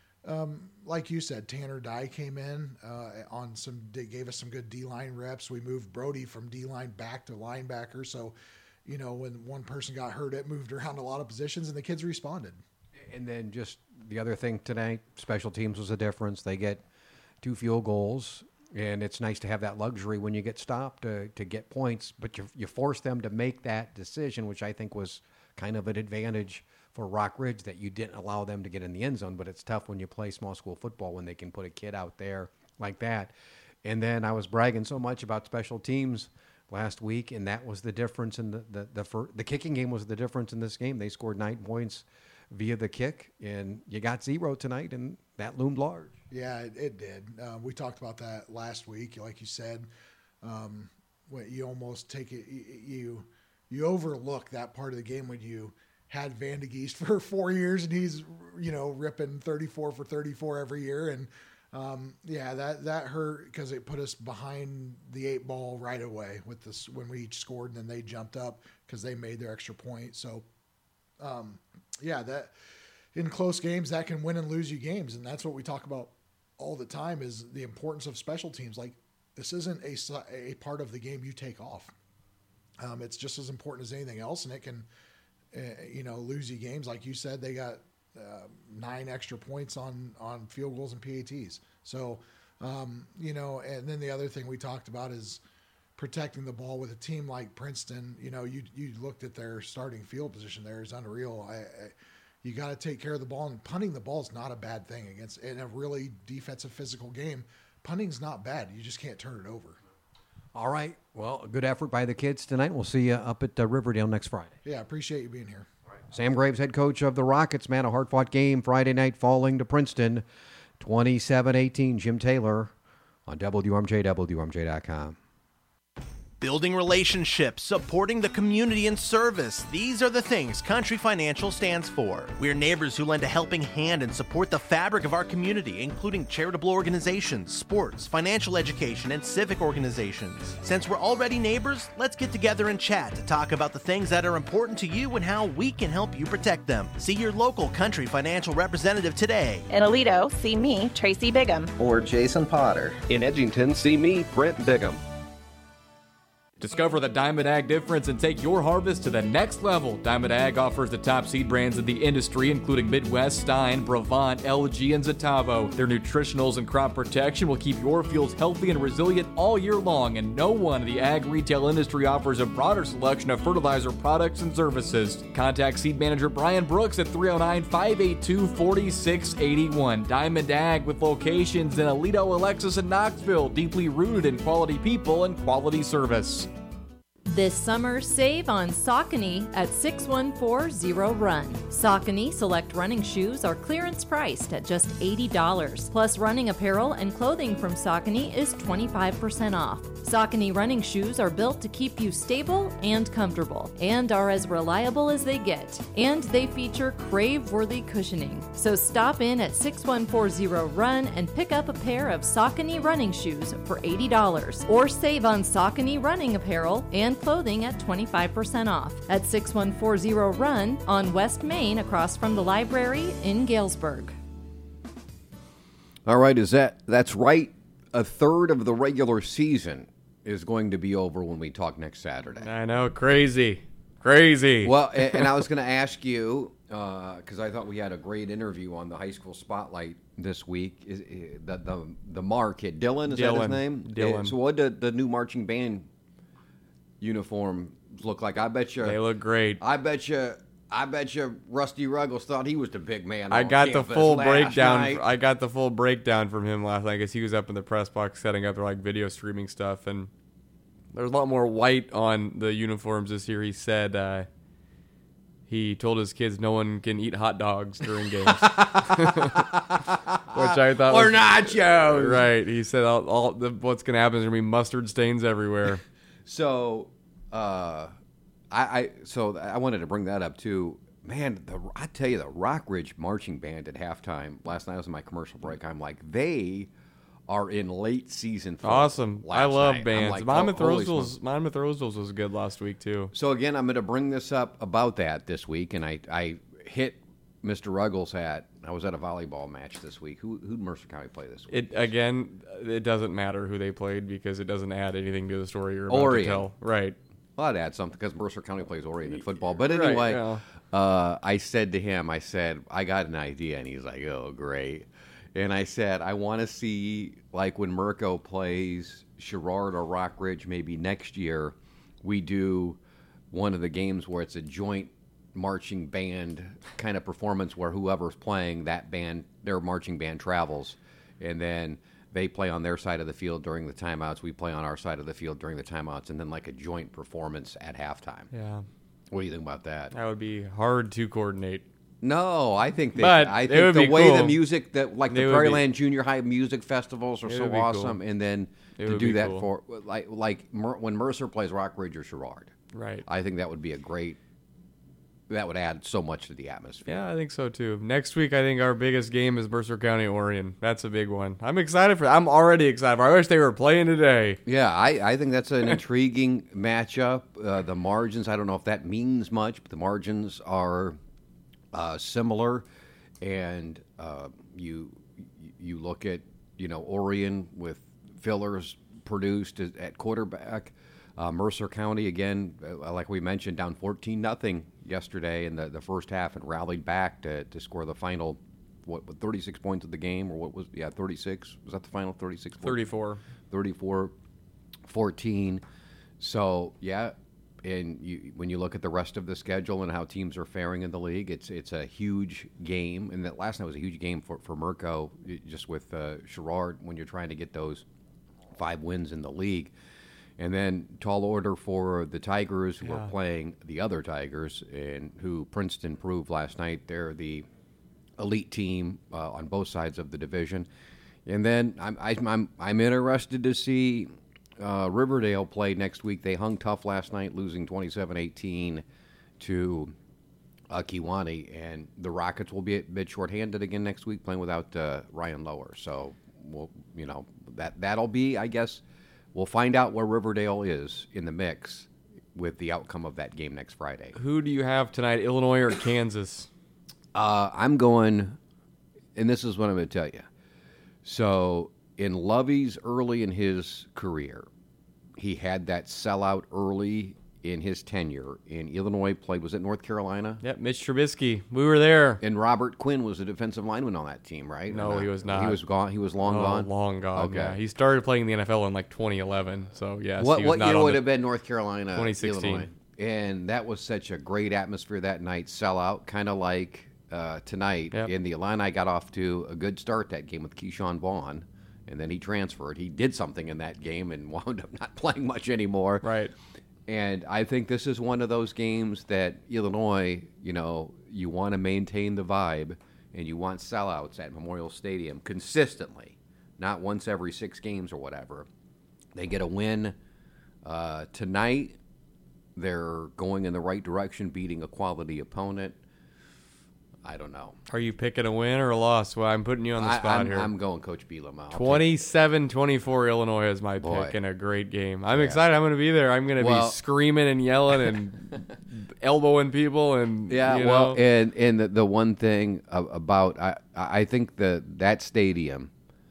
um, like you said, Tanner Dye came in uh, on some gave us some good D-line reps. We moved Brody from D-line back to linebacker, so you know, when one person got hurt, it moved around a lot of positions, and the kids responded. And then just the other thing tonight, special teams was a difference. They get two field goals, and it's nice to have that luxury when you get stopped to, to get points, but you, you force them to make that decision, which I think was kind of an advantage for Rock Ridge, that you didn't allow them to get in the end zone. But it's tough when you play small school football when they can put a kid out there like that. And then I was bragging so much about special teams last week, and that was the difference in the the the, fir- the kicking game was the difference in this game. They scored nine points via the kick, and you got zero tonight, and that loomed large. Yeah, it, it did. Uh, we talked about that last week. Like you said, um, when you almost take it, you you overlook that part of the game when you had Van de Geest for four years, and he's, you know, ripping thirty-four for thirty-four every year, and Um, yeah, that, that hurt because it put us behind the eight ball right away with this when we each scored, and then they jumped up because they made their extra point. So, um, yeah, that in close games that can win and lose you games, and that's what we talk about all the time is the importance of special teams. Like, this isn't a a part of the game you take off. Um, it's just as important as anything else, and it can, uh, you know, lose you games. Like you said, they got Uh, nine extra points on, on field goals and P A Ts. So, um, you know, and then the other thing we talked about is protecting the ball with a team like Princeton. You know, you you looked at their starting field position there is unreal. I, I, you got to take care of the ball, and punting the ball is not a bad thing against in a really defensive physical game. Punting's not bad. You just can't turn it over. All right. Well, a good effort by the kids tonight. We'll see you up at uh, Riverdale next Friday. Yeah, appreciate you being here. Sam Graves, head coach of the Rockets, man, a hard-fought game Friday night falling to Princeton, twenty-seven eighteen. Jim Taylor on W M J, W M J dot com. Building relationships, supporting the community, and service. These are the things Country Financial stands for. We're neighbors who lend a helping hand and support the fabric of our community, including charitable organizations, sports, financial education, and civic organizations. Since we're already neighbors, let's get together and chat to talk about the things that are important to you and how we can help you protect them. See your local Country Financial representative today. In Aledo, see me, Tracy Bigham. Or Jason Potter. In Edgington, see me, Brent Bigham. Discover the Diamond Ag difference and take your harvest to the next level. Diamond Ag offers the top seed brands in the industry, including Midwest, Stein, Brevant, L G, and Zetavo. Their nutritionals and crop protection will keep your fields healthy and resilient all year long, and no one in the ag retail industry offers a broader selection of fertilizer products and services. Contact Seed Manager Brian Brooks at three oh nine, five eight two, four six eight one. Diamond Ag, with locations in Aledo, Alexis, and Knoxville, deeply rooted in quality people and quality service. This summer, save on Saucony at six one four zero Run. Saucony Select running shoes are clearance priced at just eighty dollars. Plus, running apparel and clothing from Saucony is twenty-five percent off. Saucony running shoes are built to keep you stable and comfortable, and are as reliable as they get. And they feature crave-worthy cushioning. So stop in at six one four zero Run and pick up a pair of Saucony running shoes for eighty dollars. Or save on Saucony running apparel and clothing at twenty-five percent off at six one four zero Run on West Main across from the library in Galesburg. All right, is that that's right? A third of the regular season is going to be over when we talk next Saturday. I know, crazy, crazy. Well, and, and I was going to ask you because uh, I thought we had a great interview on the High School Spotlight this week. Is, is the, the the Mark kid, Dylan, is Dylan. that his name? Dylan. So what did the new marching band uniforms look like? I bet you they look great. I bet you. I bet you Rusty Ruggles thought he was the big man. I on got the campus full last breakdown. night. I got the full breakdown from him last night because he was up in the press box setting up their like video streaming stuff, and there's a lot more white on the uniforms this year. He said uh, he told his kids no one can eat hot dogs during games, which I thought or was, nachos. Right? He said all, all the, what's going to happen is going to be mustard stains everywhere. So. Uh, I, I so I wanted to bring that up too. Man, the, I tell you, the Rock Ridge Marching Band at halftime last night was in my commercial break. I'm like, they are in late season form. Awesome. I love night. bands. Like, Monmouth oh, Roseville's Monmouth Roseville's was good last week too. So again, I'm going to bring this up about that this week, and I I hit Mister Ruggles at. I was at a volleyball match this week. Who who'd Mercer County play this week? It again, it doesn't matter who they played because it doesn't add anything to the story you're about Orion. to tell. Right. Well, I'd add something because Mercer County plays Orion in football. But Right, anyway, yeah. uh, I said to him, I said, I got an idea. And he's like, oh, great. And I said, I want to see, like, when Mirco plays Sherrard or Rock Ridge maybe next year, we do one of the games where it's a joint marching band kind of performance where whoever's playing that band, their marching band travels. And then they play on their side of the field during the timeouts. We play on our side of the field during the timeouts, and then like a joint performance at halftime. Yeah. What do you think about that? That would be hard to coordinate. No, I think that But I it think would the be way cool. the music that like It the would be- Prairieland Junior High music festivals are It so would be cool. awesome, and then It to would do be that cool. for like like Mer- when Mercer plays Rock Ridge or Sherrard. Right. I think that would be a great. That would add so much to the atmosphere. Yeah, I think so too. Next week, I think our biggest game is Mercer County Orion. That's a big one. I'm excited for. I'm already excited. For, I wish they were playing today. Yeah, I, I think that's an intriguing matchup. Uh, the margins, I don't know if that means much, but the margins are uh, similar. And uh, you you look at, you know, Orion with fillers produced at, at quarterback. Uh, Mercer County, again, uh, like we mentioned, down fourteen nothing yesterday in the, the first half and rallied back to, to score the final, what, what, thirty-six points of the game? Or what was, yeah, thirty-six? Was that the final, thirty-six? thirty-four. thirty-four fourteen. So, yeah, and you, when you look at the rest of the schedule and how teams are faring in the league, it's it's a huge game. And that last night was a huge game for, for Mirco, just with uh, Sherrard when you're trying to get those five wins in the league. And then tall order for the Tigers, who Yeah. are playing the other Tigers, and who Princeton proved last night they're the elite team uh, on both sides of the division. And then I'm I'm I'm, I'm interested to see uh, Riverdale play next week. They hung tough last night, losing twenty-seven eighteen to uh, Kiwanee, and the Rockets will be a bit shorthanded again next week, playing without uh, Ryan Lower. So, we'll, you know, that that'll be, I guess. We'll find out where Riverdale is in the mix with the outcome of that game next Friday. Who do you have tonight, Illinois or Kansas? Uh, I'm going, and this is what I'm going to tell you. So, in Lovey's early in his career, he had that sellout early in his tenure in Illinois. Played, was it North Carolina? Yep, Mitch Trubisky. We were there. And Robert Quinn was a defensive lineman on that team, right? No, Or he was not. He was gone. He was long Oh, gone. long gone. Okay. Yeah, he started playing in the N F L in like twenty eleven. So yes, What he was what not year on would the- have been North Carolina? twenty sixteen. Illinois? And that was such a great atmosphere that night. Sellout, kind of like uh, tonight. Yep. And the Illini got off to a good start that game with Keyshawn Vaughn, and then he transferred. He did something in that game and wound up not playing much anymore. Right. And I think this is one of those games that Illinois, you know, you want to maintain the vibe, and you want sellouts at Memorial Stadium consistently, not once every six games or whatever. They get a win uh, tonight. They're going in the right direction, beating a quality opponent. I don't know. Are you picking a win or a loss? Well, I'm putting you on the spot I, I'm, here. I'm going Coach Bielema. I'll twenty-seven twenty-four Illinois is my Boy. pick in a great game. I'm Yeah. excited. I'm going to be there. I'm going to Well- be screaming and yelling and elbowing people and Yeah, you well, know. and and the, the one thing a- about I I think the that stadium,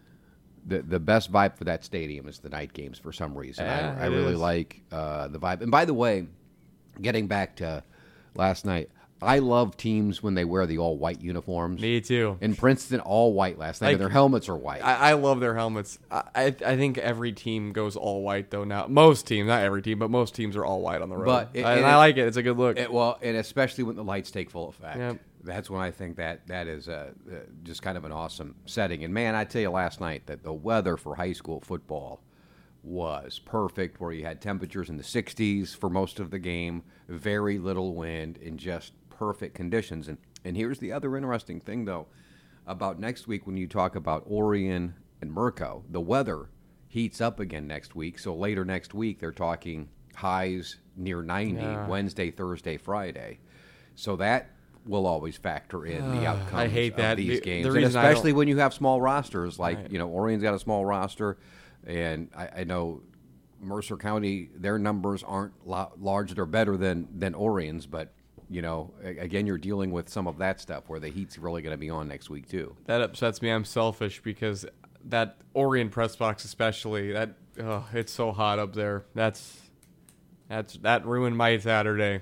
the the best vibe for that stadium is the night games for some reason. Yeah, I, I it really is. like uh, the vibe. And by the way, getting back to last night, I love teams when they wear the all white uniforms. Me too. In Princeton, all white last night. Like, and their helmets are white. I, I love their helmets. I, I I think every team goes all white though now. Most teams, not every team, but most teams are all white on the road. But it- I, and and I it- like it. It's a good look. It, well, and especially when the lights take full effect. Yep. That's when I think that that is uh, uh, just kind of an awesome setting. And man, I tell you last night that the weather for high school football was perfect, where you had temperatures in the sixties for most of the game, very little wind, and just perfect conditions. And and here's the other interesting thing, though, about next week when you talk about Orion and Mirco, the weather heats up again next week. So later next week, they're talking highs near ninety, Yeah. Wednesday, Thursday, Friday. So that will always factor in the Uh, outcomes I hate of that. these The- games, the and reason I especially don't- when you have small rosters. Like, Right. you know, Orion's got a small roster, and I, I know Mercer County, their numbers aren't lo- large. They're better than, than Orion's, but, you know, a- again, you're dealing with some of that stuff where the heat's really going to be on next week, too. That upsets me. I'm selfish because that Orion press box, especially that, oh, it's so hot up there. That's that's that ruined my Saturday.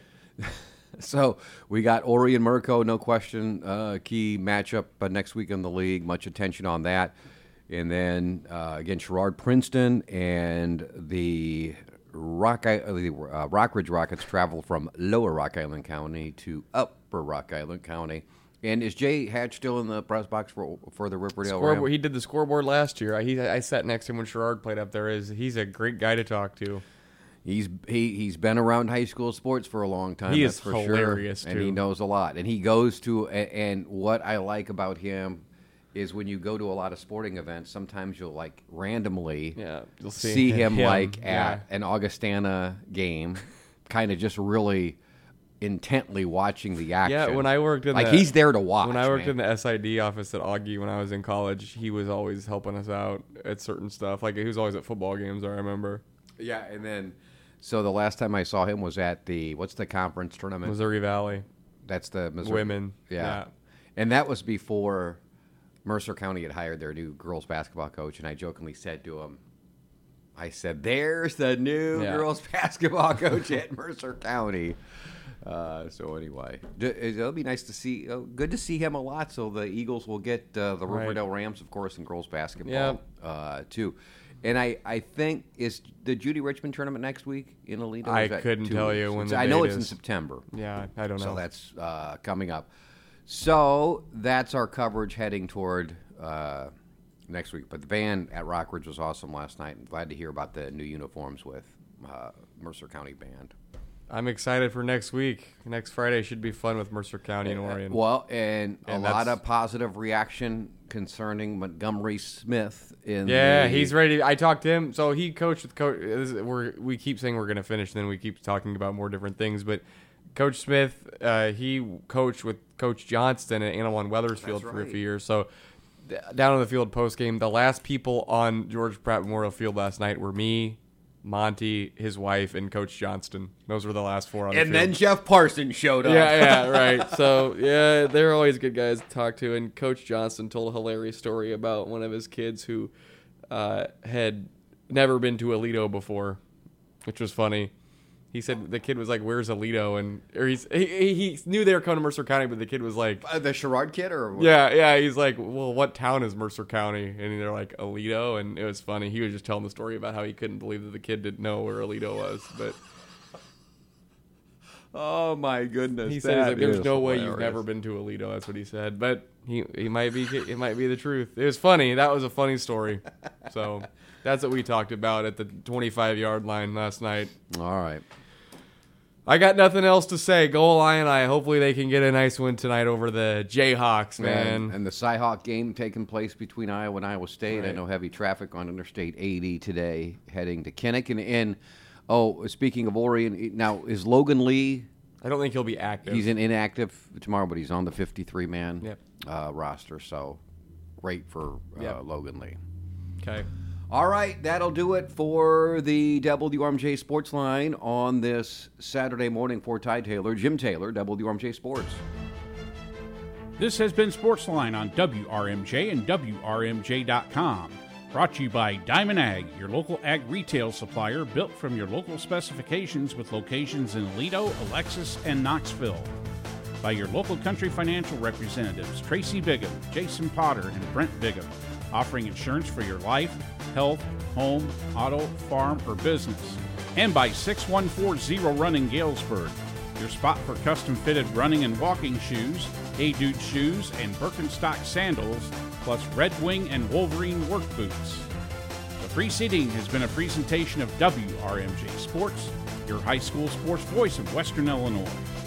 So we got Orion Mirco, no question, uh, key matchup uh, next week in the league. Much attention on that. And then, uh, again, Sherrard Princeton and the Rock, I- uh, the uh, Rockridge Rockets travel from Lower Rock Island County to Upper Rock Island County. And is Jay Hatch still in the press box for for the Riverdale Rams? Scoreboard, he did the scoreboard last year. I, he, I sat next to him when Sherrard played up there. Is He's a great guy to talk to. He's he he's been around high school sports for a long time. He that's is for hilarious, sure, and he too. knows a lot. And he goes to and, and what I like about him is when you go to a lot of sporting events, sometimes you'll like randomly Yeah, you'll see see him, him, like yeah. at an Augustana game, kind of just really intently watching the action. Yeah, when I worked in like the, he's there to watch. When I worked man. in the S I D office at Augie when I was in college, he was always helping us out at certain stuff. Like he was always at football games. I remember. Yeah, and then so the last time I saw him was at the what's the conference tournament? Missouri Valley. That's the Missouri Women. Yeah. Yeah. And that was before Mercer County had hired their new girls basketball coach, and I jokingly said to him, I said, "There's the new Yeah. girls basketball coach at Mercer County." Uh, so anyway, d- it'll be nice to see. Uh, good to see him a lot. So the Eagles will get uh, the Right. Riverdale Rams, of course, in girls basketball Yeah. uh, too. And I, I think is the Judy Richmond tournament next week in Alito? I Is that couldn't two tell you weeks? when It's- the I know date it's in is. September. Yeah, I don't know. So that's uh, coming up. So that's our coverage heading toward uh, next week. But the band at Rockridge was awesome last night. I'm glad to hear about the new uniforms with uh, Mercer County Band. I'm excited for next week. Next Friday should be fun with Mercer County and Orion. Well, and, And a lot that's- of positive reaction concerning Montgomery Smith. In Yeah, the, he's ready. I talked to him. So he coached with coach. this is- We're, we keep saying we're going to finish, and then we keep talking about more different things. But Coach Smith, uh, he coached with Coach Johnston at Anawan Weathersfield That's for a right. few years. So th- down on the field post game, the last people on George Pratt Memorial Field last night were me, Monty, his wife, and Coach Johnston. Those were the last four on the And field. then Jeff Parsons showed up. Yeah, yeah, right. So, yeah, they're always good guys to talk to. And Coach Johnston told a hilarious story about one of his kids who uh, had never been to Alito before, which was funny. He said the kid was like, "Where's Alito?" And or he's, he he knew they were coming to Mercer County, but the kid was like, Uh, the Sherrard kid, or what? yeah, yeah. He's like, "Well, what town is Mercer County?" And they're like, "Alito." And it was funny. He was just telling the story about how he couldn't believe that the kid didn't know where Alito was, but. Oh my goodness! He said, he's that like, "There's is no way you've hilarious. never been to Alito." That's what he said, but he he might be it might be the truth. It was funny. That was a funny story. So that's what we talked about at the twenty-five yard line last night. All right. I got nothing else to say. Go Illini. Hopefully they can get a nice win tonight over the Jayhawks, man. And, and the Cyhawk game taking place between Iowa and Iowa State. I Right. know heavy traffic on Interstate eighty today heading to Kinnick. And, and oh, speaking of Orion, now is Logan Lee I don't think he'll be active. He's an inactive tomorrow, but he's on the fifty-three man Yep. uh, roster, so great for uh, Yep. Logan Lee. Okay. All right, that'll do it for the W R M J Sports Line on this Saturday morning for Ty Taylor. Jim Taylor, W R M J Sports. This has been Sportsline on W R M J and W R M J dot com. Brought to you by Diamond Ag, your local ag retail supplier built from your local specifications with locations in Aledo, Alexis, and Knoxville. By your local country financial representatives, Tracy Bigham, Jason Potter, and Brent Bigham, offering insurance for your life, health, home, auto, farm, or business. And by six one four zero Run in Galesburg, your spot for custom-fitted running and walking shoes, Hey Dude shoes, and Birkenstock sandals, plus Red Wing and Wolverine work boots. The preceding has been a presentation of W R M J Sports, your high school sports voice of Western Illinois.